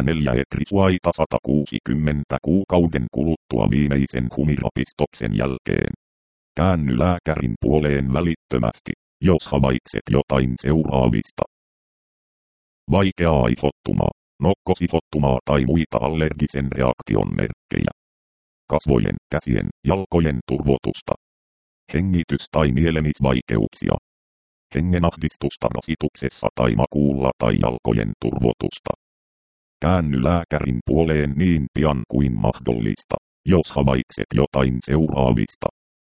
4-160 kuukauden kuluttua viimeisen humirapistoksen jälkeen. Käänny lääkärin puoleen välittömästi, jos havaitset jotain seuraavista. Vaikeaa ihottumaa, nokkosihottumaa tai muita allergisen reaktion merkkejä. Kasvojen, käsien, jalkojen turvotusta. Hengitys- tai nielemisvaikeuksia. Hengenahdistusta rasituksessa tai makuulla tai jalkojen turvotusta. Käänny lääkärin puoleen niin pian kuin mahdollista, jos havaitset jotain seuraavista.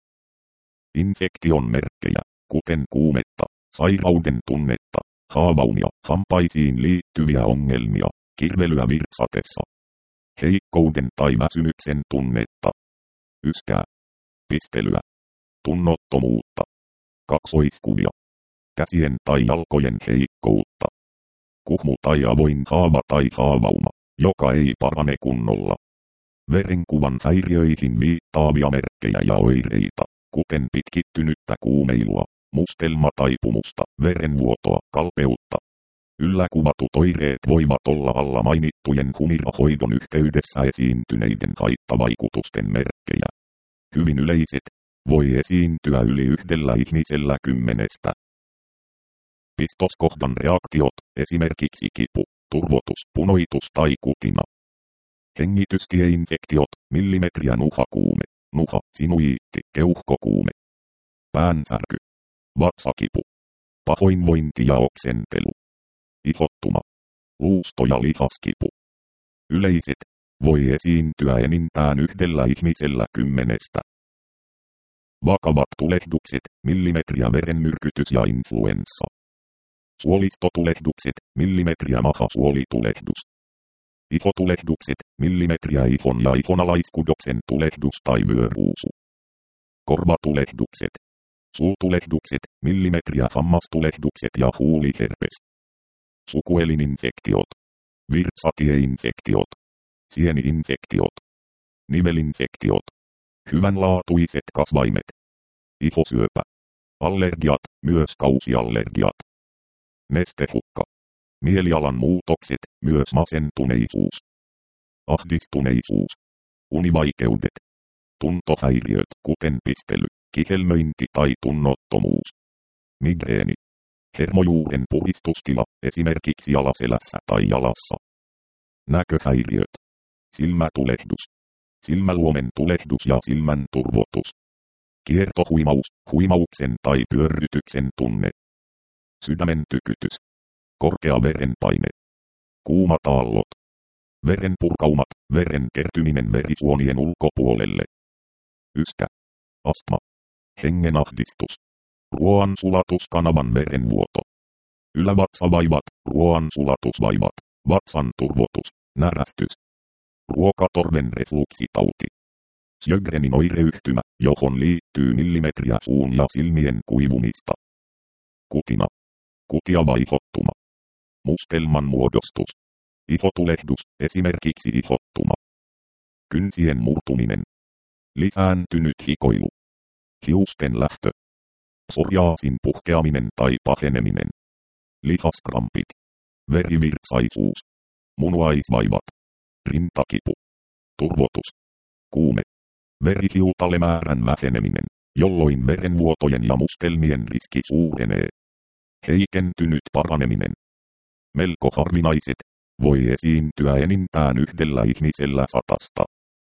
Infektion merkkejä, kuten kuumetta, sairauden tunnetta, haavaunia, hampaisiin liittyviä ongelmia, kirvelyä virtsatessa. Heikkouden tai väsymyksen tunnetta. Yskää. Pistelyä. Tunnottomuutta. Kaksoiskuvia. Käsien tai jalkojen heikkoutta. Kuhmu tai avoin haava tai haavauma, joka ei parane kunnolla. Verenkuvan häiriöihin viittaavia merkkejä ja oireita, kuten pitkittynyttä kuumeilua, mustelma tai pumusta, verenvuotoa, kalpeutta. Yllä kuvatut oireet voivat olla alla mainittujen humirahoidon yhteydessä esiintyneiden haittavaikutusten merkkejä. Hyvin yleiset, voi esiintyä yli 1 ihmisellä 10. Pistoskohdan reaktiot, esimerkiksi kipu, turvotus, punoitus tai kutina. Hengitystieinfektiot, millimetriä nuhakuume, nuha, sinuiitti, keuhkokuume. Päänsärky. Vatsakipu. Pahoinvointi ja oksentelu. Ihottuma. Luusto- ja lihaskipu. Yleiset, voi esiintyä enintään 1 ihmisellä 10. Vakavat tulehdukset, millimetriä verenmyrkytys ja influenssa. Suolistotulehdukset, millimetriä mahasuolitulehdus. Ihotulehdukset, millimetriä ihon ja ihonalaiskudoksen tulehdus tai vyöruusu. Korvatulehdukset. Suutulehdukset, millimetriä hammastulehdukset ja huuliherpes. Sukuelininfektiot. Virtsatieinfektiot. Sieni-infektiot. Nivelinfektiot. Hyvänlaatuiset kasvaimet. Ihosyöpä. Allergiat, myös kausiallergiat. Nestehukka. Mielialan muutokset, myös masentuneisuus. Ahdistuneisuus. Univaikeudet. Tuntohäiriöt, kuten pistely, kihelmöinti tai tunnottomuus. Migreeni. Hermojuuren puhdistustila, esimerkiksi alaselässä tai jalassa. Näköhäiriöt. Silmätulehdus. Silmäluomen tulehdus ja silmän turvotus. Kiertohuimaus, huimauksen tai pyörrytyksen tunne. Sydämen tykytys. korkea verenpaine, kuumat aallot, verenpurkaumat, veren kertyminen verisuonien ulkopuolelle, yskä, astma, hengenahdistus, ruoansulatuskanavan verenvuoto, ylävatsavaivat, ruoansulatusvaivat, vatsan turvotus, närästys, ruokatorven refluksitauti, Sjögrenin oireyhtymä, johon liittyy millimetriä suun ja silmien kuivumista, kutina, kutiavaihottuma, mustelman muodostus, ihotulehdus, esimerkiksi ihottuma, kynsien murtuminen, lisääntynyt hikoilu, hiusten lähtö, psoriaasin puhkeaminen tai paheneminen, lihaskrampit, verivirtsaisuus, munuaisvaivat, rintakipu, turvotus, kuume, verihiutalemäärän väheneminen, jolloin verenvuotojen ja mustelmien riski suurenee, heikentynyt paraneminen, melko harvinaiset, voi esiintyä enintään yhdellä ihmisellä 100.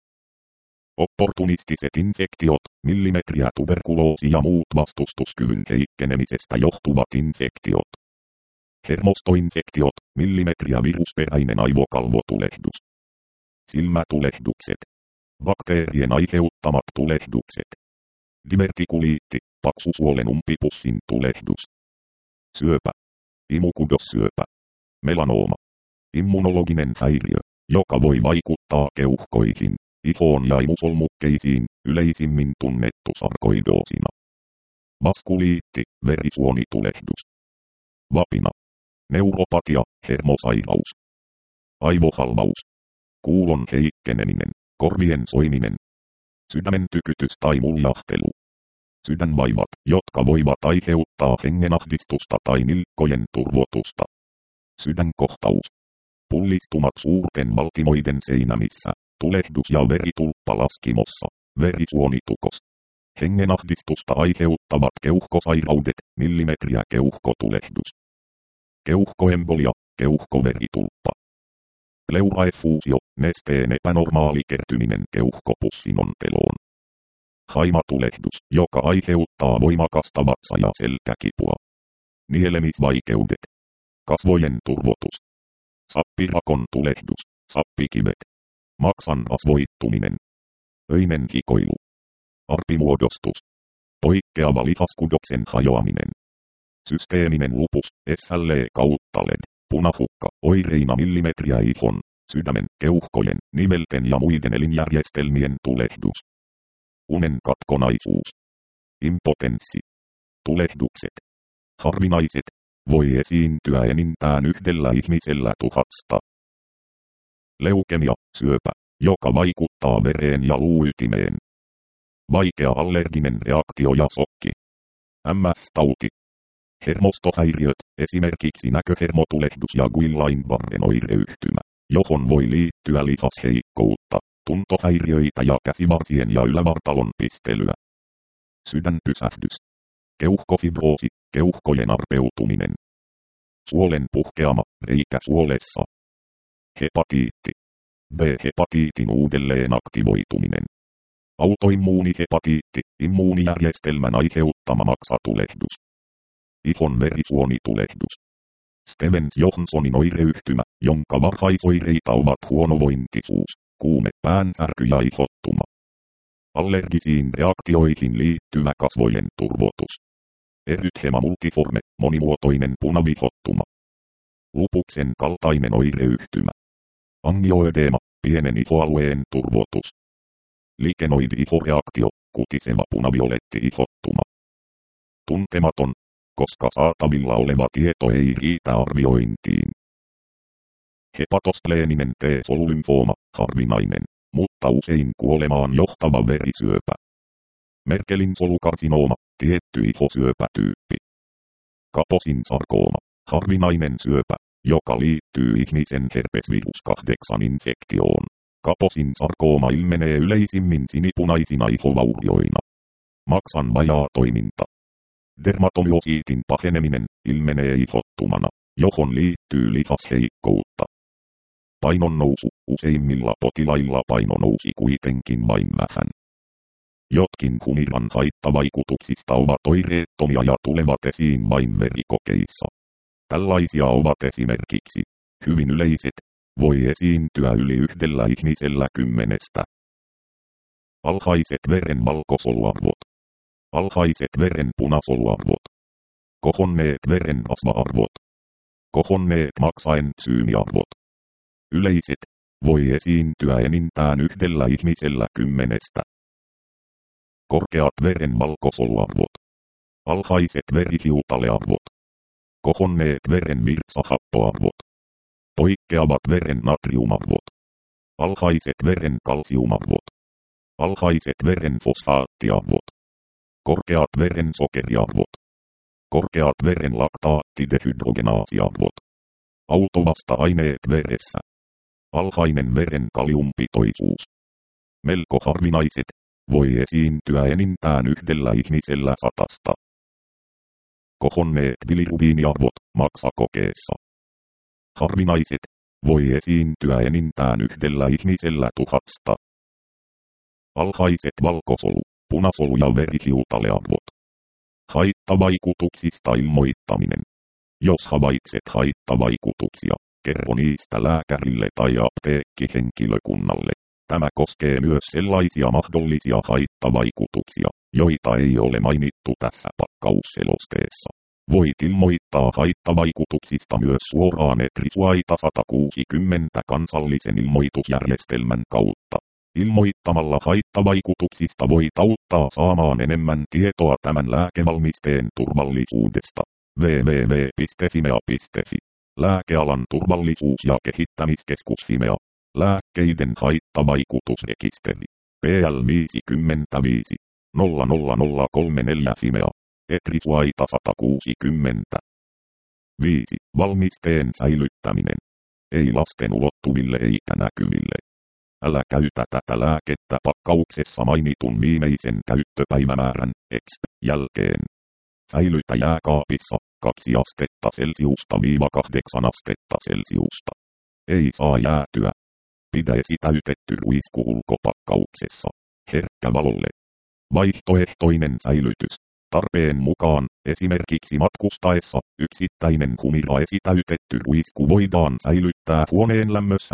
Opportunistiset infektiot, millimetriä tuberkuloosi ja muut vastustuskyvyn heikkenemisestä johtuvat infektiot. Hermostoinfektiot, millimetriä virusperäinen aivokalvotulehdus. Silmätulehdukset. Bakteerien aiheuttamat tulehdukset. Divertikuliitti, paksusuolen umpipussin tulehdus. Syöpä. Imukudossyöpä. Melanooma. Immunologinen häiriö, joka voi vaikuttaa keuhkoihin, ihoon ja imusolmukkeisiin, yleisimmin tunnettu sarkoidoosina. Vaskuliitti, verisuonitulehdus. Vapina. Neuropatia, hermosairaus. Aivohalvaus. Kuulon heikkeneminen, korvien soiminen. Sydämen tykytys tai muljahtelu. Sydänvaivat, jotka voivat aiheuttaa hengenahdistusta tai nilkkojen turvotusta. Sydänkohtaus. Pullistumat suurten valtimoiden seinämissä, tulehdus ja veritulppa laskimossa, verisuonitukos. Hengenahdistusta aiheuttavat keuhkosairaudet, millimetriä keuhkotulehdus. Keuhkoembolia, keuhkoveritulppa. Pleuraeffuusio, nesteen epänormaali kertyminen keuhkopussin onteloon. Haimatulehdus, joka aiheuttaa voimakasta vatsa- ja selkäkipua. Nielemisvaikeudet. Kasvojen turvotus. Sappirakon tulehdus, sappikivet. Maksan rasvoittuminen. Öinen hikoilu. Arpimuodostus. Poikkeava lihaskudoksen hajoaminen. Systeeminen lupus, SLE kautta LED, punahukka, oireina millimetriä ihon, sydämen, keuhkojen, nivelten ja muiden elinjärjestelmien tulehdus. Unen katkonaisuus. Impotenssi. Tulehdukset. Harvinaiset. Voi esiintyä enintään yhdellä ihmisellä 1000. Leukemia, syöpä, joka vaikuttaa vereen ja luuytimeen. Vaikea allerginen reaktio ja sokki. MS-tauti. Hermostohäiriöt, esimerkiksi näköhermotulehdus ja Guillain-Barren oireyhtymä, johon voi liittyä lihasheikkoutta, tuntohäiriöitä ja käsivarsien ja ylävartalon pistelyä. Sydänpysähdys. Keuhkofibroosi, keuhkojen arpeutuminen. Suolen puhkeama, reikä suolessa. Hepatiitti. B-hepatiitin uudelleen aktivoituminen. Autoimmuunihepatiitti, immuunijärjestelmän aiheuttama maksatulehdus. Ihon verisuonitulehdus. Stevens-Johnsonin oireyhtymä, jonka varhaisoireita ovat huonovointisuus, kuume, päänsärky ja ihottuma. Allergisiin reaktioihin liittyvä kasvojen turvotus. Erythema multiforme, monimuotoinen punavihottuma. Lupuksen kaltainen oireyhtymä. Angioödeema, pienen ihoalueen turvotus. Likenoidi-ihoreaktio, kutiseva punavioletti-ihottuma. Tuntematon, koska saatavilla oleva tieto ei riitä arviointiin. Hepatospleeninen T-solulymfooma, harvinainen, mutta usein kuolemaan johtava verisyöpä. Merkelin solukarsinooma, tietty ihosyöpätyyppi. Kaposin sarkooma, harvinainen syöpä, joka liittyy ihmisen herpesvirus 8 infektioon. Kaposin sarkooma ilmenee yleisimmin sinipunaisina ihovaurioina. Maksan vajaa toiminta. Dermatomyosiitin paheneminen ilmenee ihottumana, johon liittyy lihasheikkoutta. Painon nousu, useimmilla potilailla paino nousi kuitenkin vain vähän. Jotkin humiran haittavaikutuksista ovat oireettomia ja tulevat esiin vain verikokeissa. Tällaisia ovat esimerkiksi hyvin yleiset, voi esiintyä yli yhdellä ihmisellä 10. Alhaiset veren valkosoluarvot. Alhaiset veren punasoluarvot. Kohonneet veren asma-arvot. Kohonneet maksaensyymiarvot. Yleiset, voi esiintyä enintään yhdellä ihmisellä 10. Korkeat veren valkosoluarvot. Alhaiset verihiutalearvot. Kohonneet veren virtsahappoarvot. Poikkeavat veren natriumarvot. Alhaiset veren kalsiumarvot. Alhaiset veren fosfaattiarvot. Korkeat veren sokeriarvot. Korkeat veren laktaattidehydrogenaasiarvot. Autovasta-aineet veressä. Alhainen veren kaliumpitoisuus. Melko harvinaiset, voi esiintyä enintään yhdellä ihmisellä 100. Kohonneet bilirubiiniarvot maksakokeessa. Harvinaiset, voi esiintyä enintään yhdellä ihmisellä 1000. Alhaiset valkosolu, punasolu ja verihiutalearvot. Haittavaikutuksista ilmoittaminen. Jos havaitset haittavaikutuksia, kerro niistä lääkärille tai apteekkihenkilökunnalle. Tämä koskee myös sellaisia mahdollisia haittavaikutuksia, joita ei ole mainittu tässä pakkausselosteessa. Voit ilmoittaa haittavaikutuksista myös suoraan Etrisuaita 160 kansallisen ilmoitusjärjestelmän kautta. Ilmoittamalla haittavaikutuksista voit auttaa saamaan enemmän tietoa tämän lääkevalmisteen turvallisuudesta. www.fimea.fi. Lääkealan turvallisuus- ja kehittämiskeskus Fimea. Lääkkeiden haittavaikutusrekisteri. PL 55 00034 Fimea. Etrisuaita 160. 5. Valmisteen säilyttäminen. Ei lasten ulottuville eikä näkyville. Älä käytä tätä lääkettä pakkauksessa mainitun viimeisen käyttöpäivämäärän jälkeen. Säilytä jääkaapissa 2 astetta Celsiusta - 8 astetta Celsiusta. Ei saa jäätyä. Pidä esitäytetty ruisku ulkopakkauksessa. Herkkä valolle. Vaihtoehtoinen säilytys. Tarpeen mukaan, esimerkiksi matkustaessa, yksittäinen humira esitäytetty ruisku voidaan säilyttää huoneen lämmössä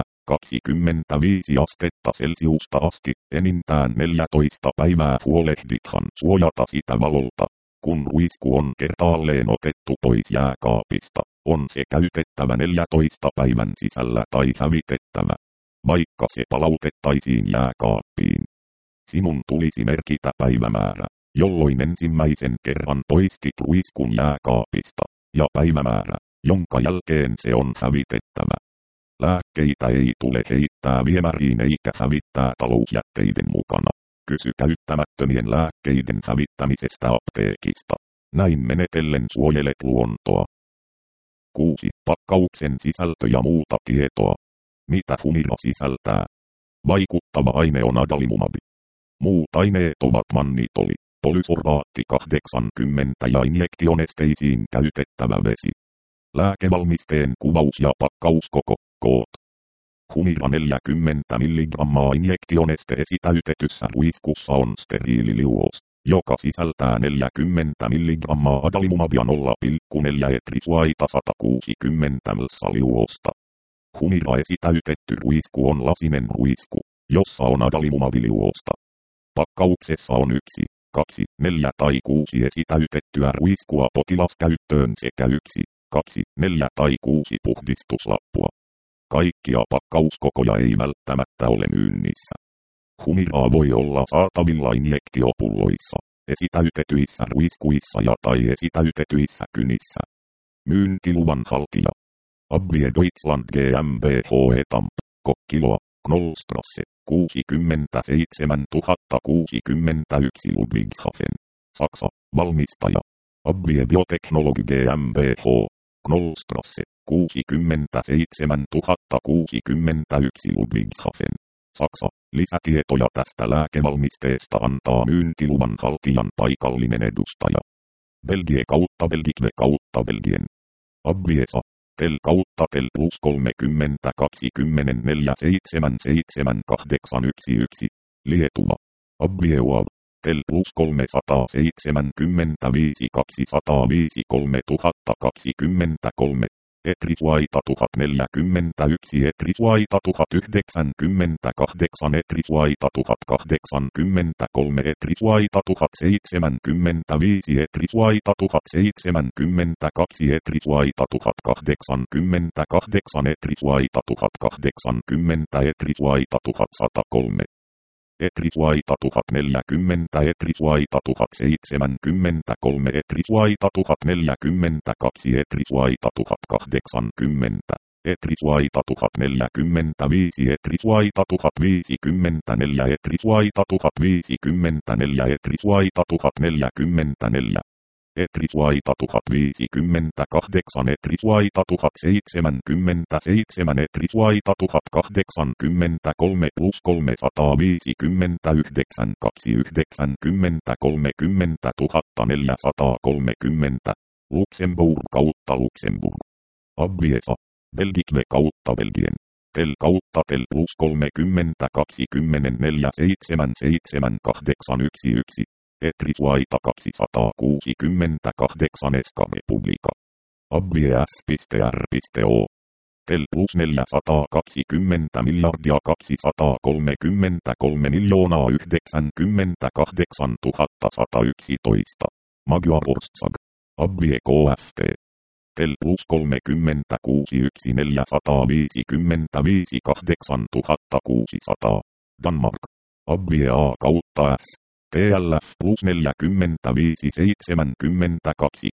25 astetta Celsiusta asti, enintään 14 päivää. Huolehdithan suojata sitä valolta. Kun ruisku on kertaalleen otettu pois jääkaapista, on se käytettävä 14 päivän sisällä tai hävitettävä. Vaikka se palautettaisiin jääkaappiin, sinun tulisi merkitä päivämäärä, jolloin ensimmäisen kerran poistit ruiskun jääkaapista, ja päivämäärä, jonka jälkeen se on hävitettävä. Lääkkeitä ei tule heittää viemäriin eikä hävittää talousjätteiden mukana. Kysy käyttämättömien lääkkeiden hävittämisestä apteekista. Näin menetellen suojelet luontoa. 6. Pakkauksen sisältö ja muuta tietoa. Mitä humira sisältää? Vaikuttava aine on adalimumab. Muut aineet ovat mannitoli, polysorbaatti 80 ja injektionesteisiin käytettävä vesi. Lääkevalmisteen kuvaus ja pakkauskoko, koot. Humira 40 mg injektioneste esitäytetyssä ruiskussa on steriililiuos, joka sisältää 40 mg adalimumabia 0,4 Etrisuaita 160 ml-liuosta. Humira esitäytetty ruisku on lasinen ruisku, jossa on adalimumabiliuosta. Pakkauksessa on 1, 2, 4 tai 6 esitäytettyä ruiskua potilaskäyttöön sekä 1, 2, 4 tai 6 puhdistuslappua. Kaikkia pakkauskokoja ei välttämättä ole myynnissä. Humiraa voi olla saatavilla injektiopulloissa, esitäytetyissä ruiskuissa ja tai esitäytetyissä kynissä. Myyntiluvan haltija. Abwie Deutschland GmbH Etamp, Kokkiloa, Knollstrasse, 67 061 Ludwigshafen. Saksa, valmistaja. Abwie Biotechnology GmbH, Knollstrasse, 67 061 Ludwigshafen. Saksa, lisätietoja tästä lääkevalmisteesta antaa myyntiluvan haltijan paikallinen edustaja. Belgie kautta Belgique kautta Belgien. Abwiesa. Tel kautta tel plus 30 24 77 811. Lietuva. Abwieuav. Tel plus 375 205 3023. Etrisvaita 1041 Etrisvaita 1098 Etrisvaita 1083 Etrisvaita 1075 Etrisvaita 1072 Etrisvaita 1088 Etrisvaita 1080 Etrisvaita 1103 Etrisvaita 1040 Etrisvaita 1073 Etrisvaita 1042 Etrisvaita 1080 Etrisvaita 1045 Etrisvaita 1054 Etrisvaita 1054 Etrisvaita 1044 Etrisvaita 1058 Etrisvaita 1077 Etrisvaita 1083 plus 359 290 30 430 Luxemburg kautta Luxemburg. Abbiesa. Belgique kautta Belgien. Tel kautta Tel plus 30 24 778111. Etrisvaita 268 Eska Republika. Abbies.r.o. Tel plus 420 miljardia 233 miljoonaa 98 111. Magyar Ortsag. Abbie KFT. Tel plus 36 455 8600. Danmark. Abbie A kautta S. TLF plus 45 72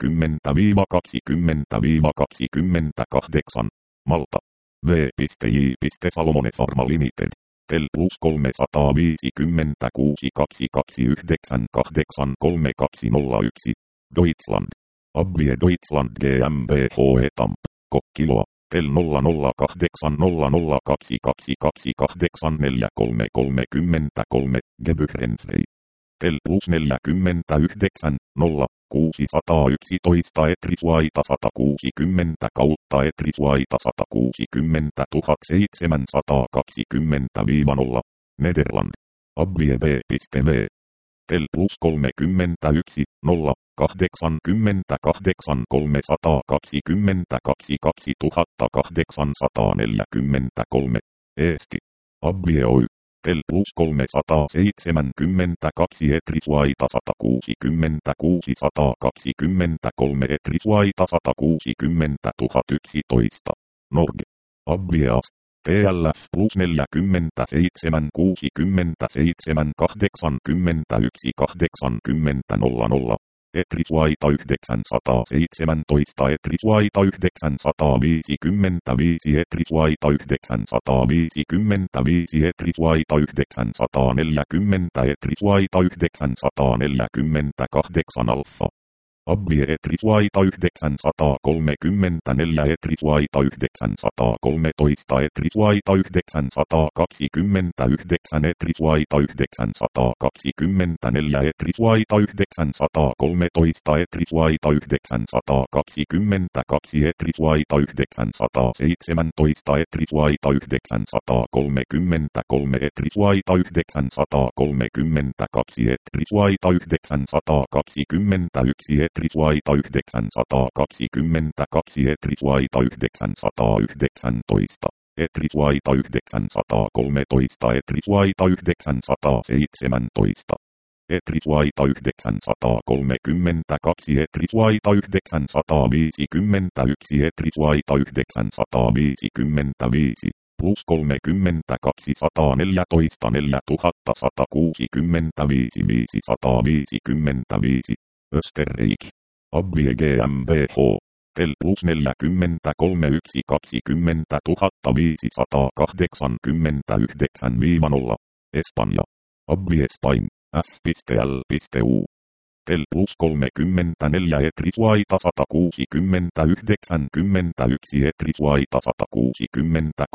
30-20-28. Malta. V.J. Salomone Pharma Limited. Tel plus 356 229 83201. Deutschland. Abbie Deutschland GmbH Tamp. Kokkiloa. Tel 00222284333. Gebührenfrei. Tel plus 49 0 611 Etrisvaita 160 kautta Etrisvaita 160 720-0. Nederland. Abbie B.V. Tel plus 31 0 88 322 2843. Eesti. Abbie Oy. Tel plus 372 Etrisvaita 160 623 Etrisvaita 160 011. Norge. Abbias. TLF plus 47 67 81 80 00. Etrisvaita 917 Etrisvaita 955 Etrisvaita 955 Etrisvaita 940 Etrisvaita 948 Alfa. Abbie Etrisvaita 934 Etrisvaita 913 Etrisvaita 929 Etrisvaita 924 Etrisvaita 913 Etrisvaita 922 Etrisvaita 917 Etrisvaita 933 Etrisvaita 932 Etrisvaita 921 Etrisvaita 922 Etrisvaita 919 Etrisvaita 913 Etrisvaita 917 Etrisvaita 932 Etrisvaita 951 Etrisvaita 955 plus 30 214 4165 555. Österreich. Abbie GmbH. Tel plus 43 120 589-0. Espanja. Abbie Spain. S.L.U. Tel plus 34 Etrisvaita 160 91 Etrisvaita 160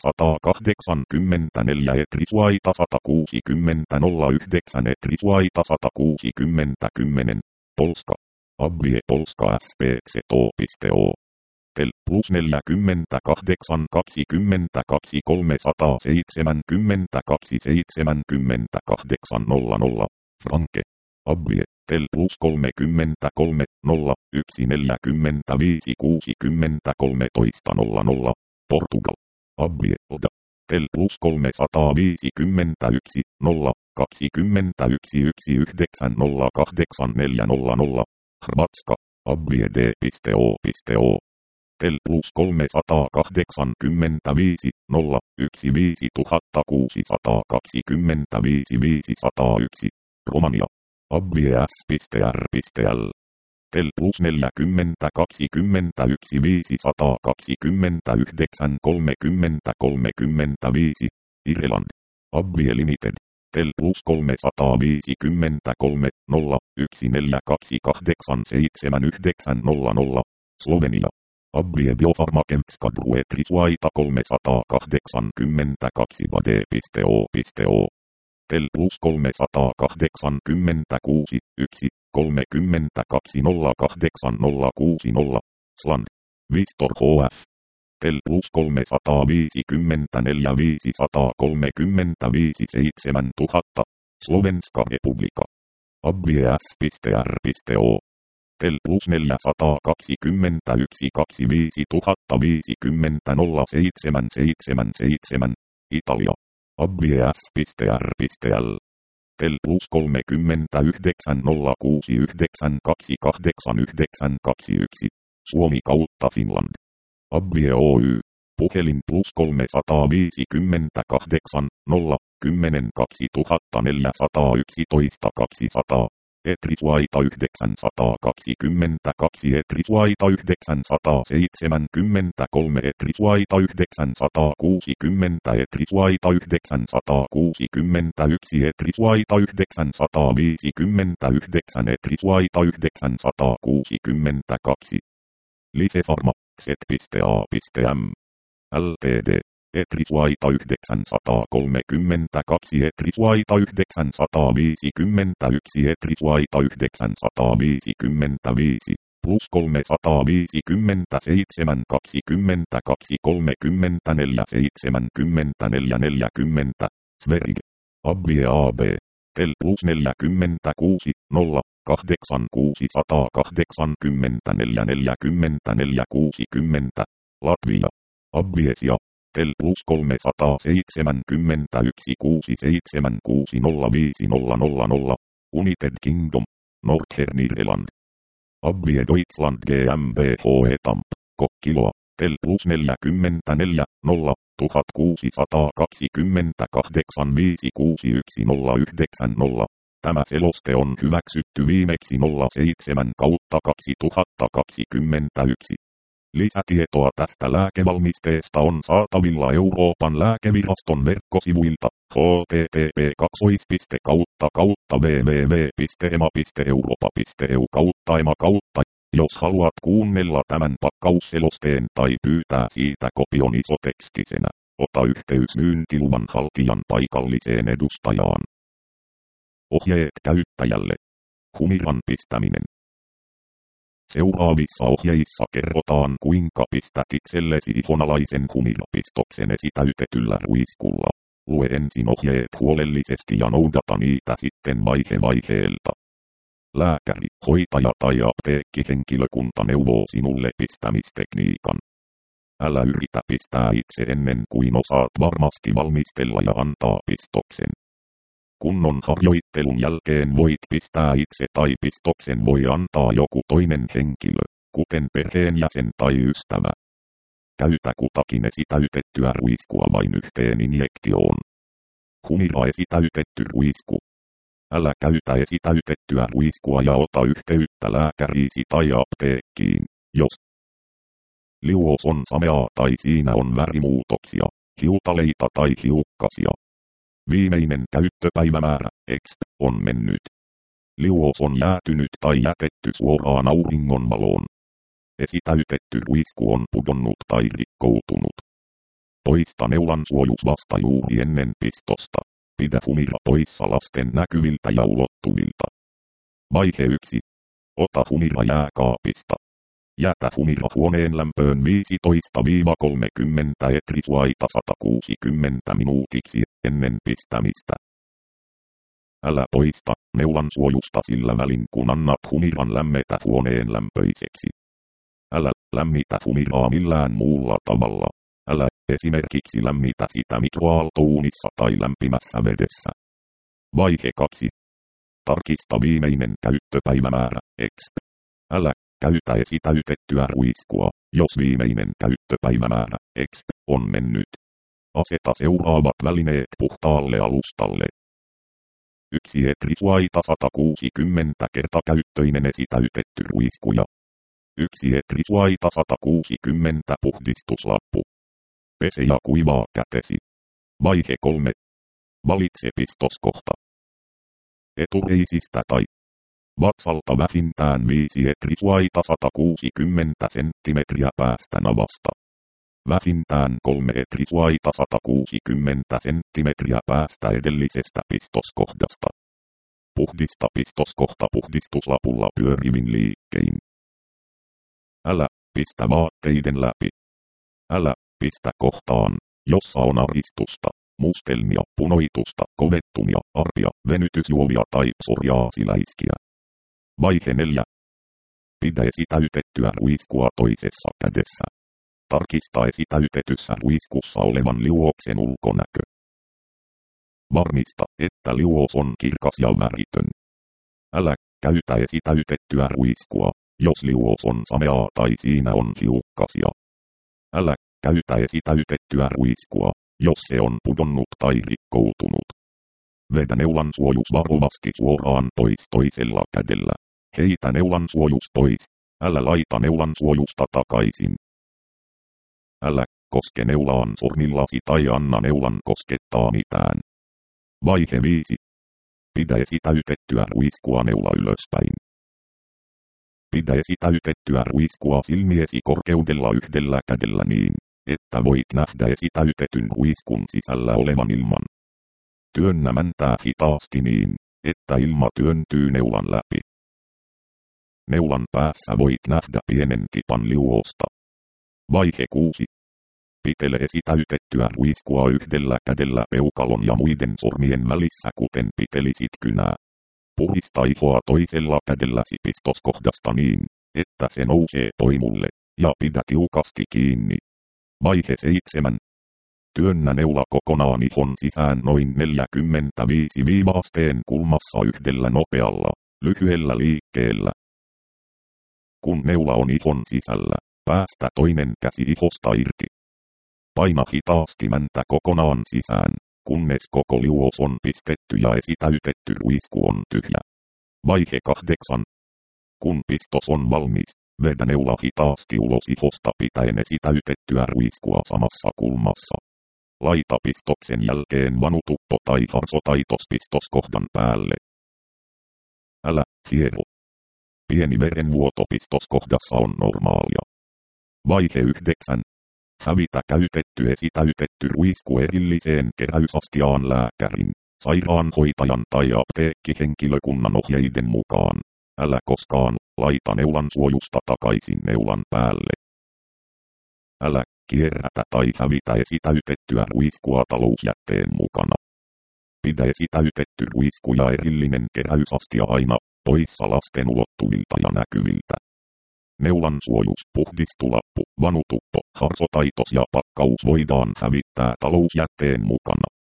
384 Etrisvaita 160 09 Etrisvaita 160 10. Polska. Abbie Polska SPZ.O. Tel plus 48 22 372 78 00. Franke. Abie, tel plus 33, 0, 1 45 60 13 00. Portugal. Abie, oda. Tel plus 351, 0, 21 19 08 400. Hrvatska. Abie d.o. Tel plus 385, 0, 15 625 501. Romania. Abie s.r.l. Tel plus 40 21 529 30 35. Irland. Abie Limited. Tel plus 353, 0, 1428 7900. Slovenia. Abie Biofarmakevska Druetrisuaita 382 vade.o. Tel plus 386, 1, 32 08060. Sland. Vistor HF. Tel plus 354 535 7000. Slovenska Republika. Abie s.r.o. Tel plus 421 25 050 0777. Italia. Abie s.r.l. Tel plus 39 069 289 Suomi kautta Finland. Abie Oy. Puhelin plus 358 0 10 2411 200. Etrisuaita 922 Etrisuaita 973 Etrisuaita 960 Etrisuaita 961 Etrisuaita 959 Etrisuaita 962. Life-Pharma, Z.A.M. Ltd. Etrisuaita 932 Etrisuaita 951 Etrisuaita 955 plus 357 22 34 74 40. Sverige. Abie AB. Tel plus 46 0 86 180 44 60. Latvia. Abiesia. Tel plus 371 676 0500. United Kingdom. Northern Ireland. Abie Deutschland GmbH Etamp. Kokkiloa. Tel plus 44 0 1628 5619090. Tämä seloste on hyväksytty viimeksi 07/2021. Lisätietoa tästä lääkevalmisteesta on saatavilla Euroopan lääkeviraston verkkosivuilta http://www.ema.europa.eu/ema. Jos haluat kuunnella tämän pakkausselosteen tai pyytää siitä kopion isotekstisenä, ota yhteys myyntiluvan haltijan paikalliseen edustajaan. Ohjeet käyttäjälle. Humiran pistäminen. Seuraavissa ohjeissa kerrotaan kuinka pistät itsellesi ihonalaisen humirapistoksen esitäytetyllä ruiskulla. Lue ensin ohjeet huolellisesti ja noudata niitä sitten vaihe vaiheelta. Lääkäri, hoitaja tai apteekkihenkilökunta neuvoo sinulle pistämistekniikan. Älä yritä pistää itse ennen kuin osaat varmasti valmistella ja antaa pistoksen. Kunnon harjoittelun jälkeen voit pistää itse tai pistoksen voi antaa joku toinen henkilö, kuten perheenjäsen tai ystävä. Käytä kutakin esitäytettyä ruiskua vain yhteen injektioon. Humira esitäytetty ruisku. Älä käytä esitäytettyä ruiskua ja ota yhteyttä lääkäriisi tai apteekkiin, jos liuos on sameaa tai siinä on värimuutoksia, hiutaleita tai hiukkasia. Viimeinen käyttöpäivämäärä, EXP, on mennyt. Liuos on jäätynyt tai jätetty suoraan auringonvaloon. Esitäytetty ruisku on pudonnut tai rikkoutunut. Poista neulan suojus vasta juuri ennen pistosta. Pidä humira poissa lasten näkyviltä ja ulottuvilta. Vaihe 1. Ota humira jääkaapista. Jätä humira huoneen lämpöön 15-30 etrisuaita 160 minuutiksi ennen pistämistä. Älä poista neulan suojusta sillä välin kun annat humiran lämmetä huoneen lämpöiseksi. Älä lämmitä humiraa millään muulla tavalla. Älä esimerkiksi lämmitä sitä mikroaaltouunissa tai lämpimässä vedessä. Vaihe 2. Tarkista viimeinen käyttöpäivämäärä, EXT. Älä käytä esitäytettyä ruiskua, jos viimeinen käyttöpäivämäärä, EXT, on mennyt. Aseta seuraavat välineet puhtaalle alustalle. 1 etrisuaita 160 kertakäyttöinen esitäytetty ruiskuja. 1 etrisuaita 160 puhdistuslappu. Pese ja kuivaa kätesi. Vaihe 3. Valitse pistoskohta. Etureisistä tai vatsalta vähintään 5 etrisuaita 160 senttimetriä päästä navasta. Vähintään 3 etrisuaita 160 senttimetriä päästä edellisestä pistoskohdasta. Puhdista pistoskohta puhdistuslapulla pyörivin liikkein. Älä pistä vaatteiden läpi. Älä pistä kohtaan, jossa on aristusta, mustelmia, punoitusta, kovettumia, arpia, venytysjuovia tai psoriaasiläiskiä. Vaihe 4. Pidä esitäytettyä ruiskua toisessa kädessä. Tarkista esitäytetyssä ruiskussa olevan liuoksen ulkonäkö. Varmista, että liuos on kirkas ja väritön. Älä käytä esitäytettyä ruiskua, jos liuos on sameaa tai siinä on hiukkasia. Älä käytä esitäytettyä ruiskua, jos se on pudonnut tai rikkoutunut. Vedä neulan suojus varovasti suoraan pois toisella kädellä. Heitä neulan suojus pois. Älä laita neulan suojusta takaisin. Älä koske neulaan sormillasi tai anna neulan koskettaa mitään. Vaihe 5. Pidä esitäytettyä ruiskua neula ylöspäin. Pidä esitäytettyä ruiskua silmiesi korkeudella yhdellä kädellä niin, että voit nähdä esitäytetyn ruiskun sisällä olevan ilman. Työnnä mäntää hitaasti niin, että ilma työntyy neulan läpi. Neulan päässä voit nähdä pienen tipan liuosta. Vaihe 6. Pitele esitäytettyä ruiskua yhdellä kädellä peukalon ja muiden sormien välissä kuten pitelisit kynää. Puhdista ihoa toisella kädelläsi pistoskohdasta niin, että se nousee poimulle, ja pidä tiukasti kiinni. Vaihe 7. Työnnä neula kokonaan ihon sisään noin 45 asteen kulmassa yhdellä nopealla, lyhyellä liikkeellä. Kun neula on ihon sisällä, päästä toinen käsi ihosta irti. Paina hitaasti mäntä kokonaan sisään, kunnes koko liuos on pistetty ja esitäytetty ruisku on tyhjä. Vaihe 8. Kun pistos on valmis, vedä neula hitaasti ulos ihosta pitäen esitäytettyä ruiskua samassa kulmassa. Laita pistoksen jälkeen vanutuppo tai harsotaitos pistoskohdan päälle. Älä hiero. Pieni verenvuoto pistoskohdassa on normaalia. Vaihe 9. Hävitä käytetty esitäytetty ruisku erilliseen keräysastiaan lääkärin, sairaanhoitajan tai apteekkihenkilökunnan ohjeiden mukaan. Älä koskaan laita neulan suojusta takaisin neulan päälle. Älä kierrätä tai hävitä esitäytettyä ruiskua talousjätteen mukana. Pidä esitäytetty ruisku ja erillinen keräysastia aina poissa lasten ulottuvilta ja näkyviltä. Neulan suojus, puhdistulappu, vanutuppo, harsotaitos ja pakkaus voidaan hävittää talousjätteen mukana.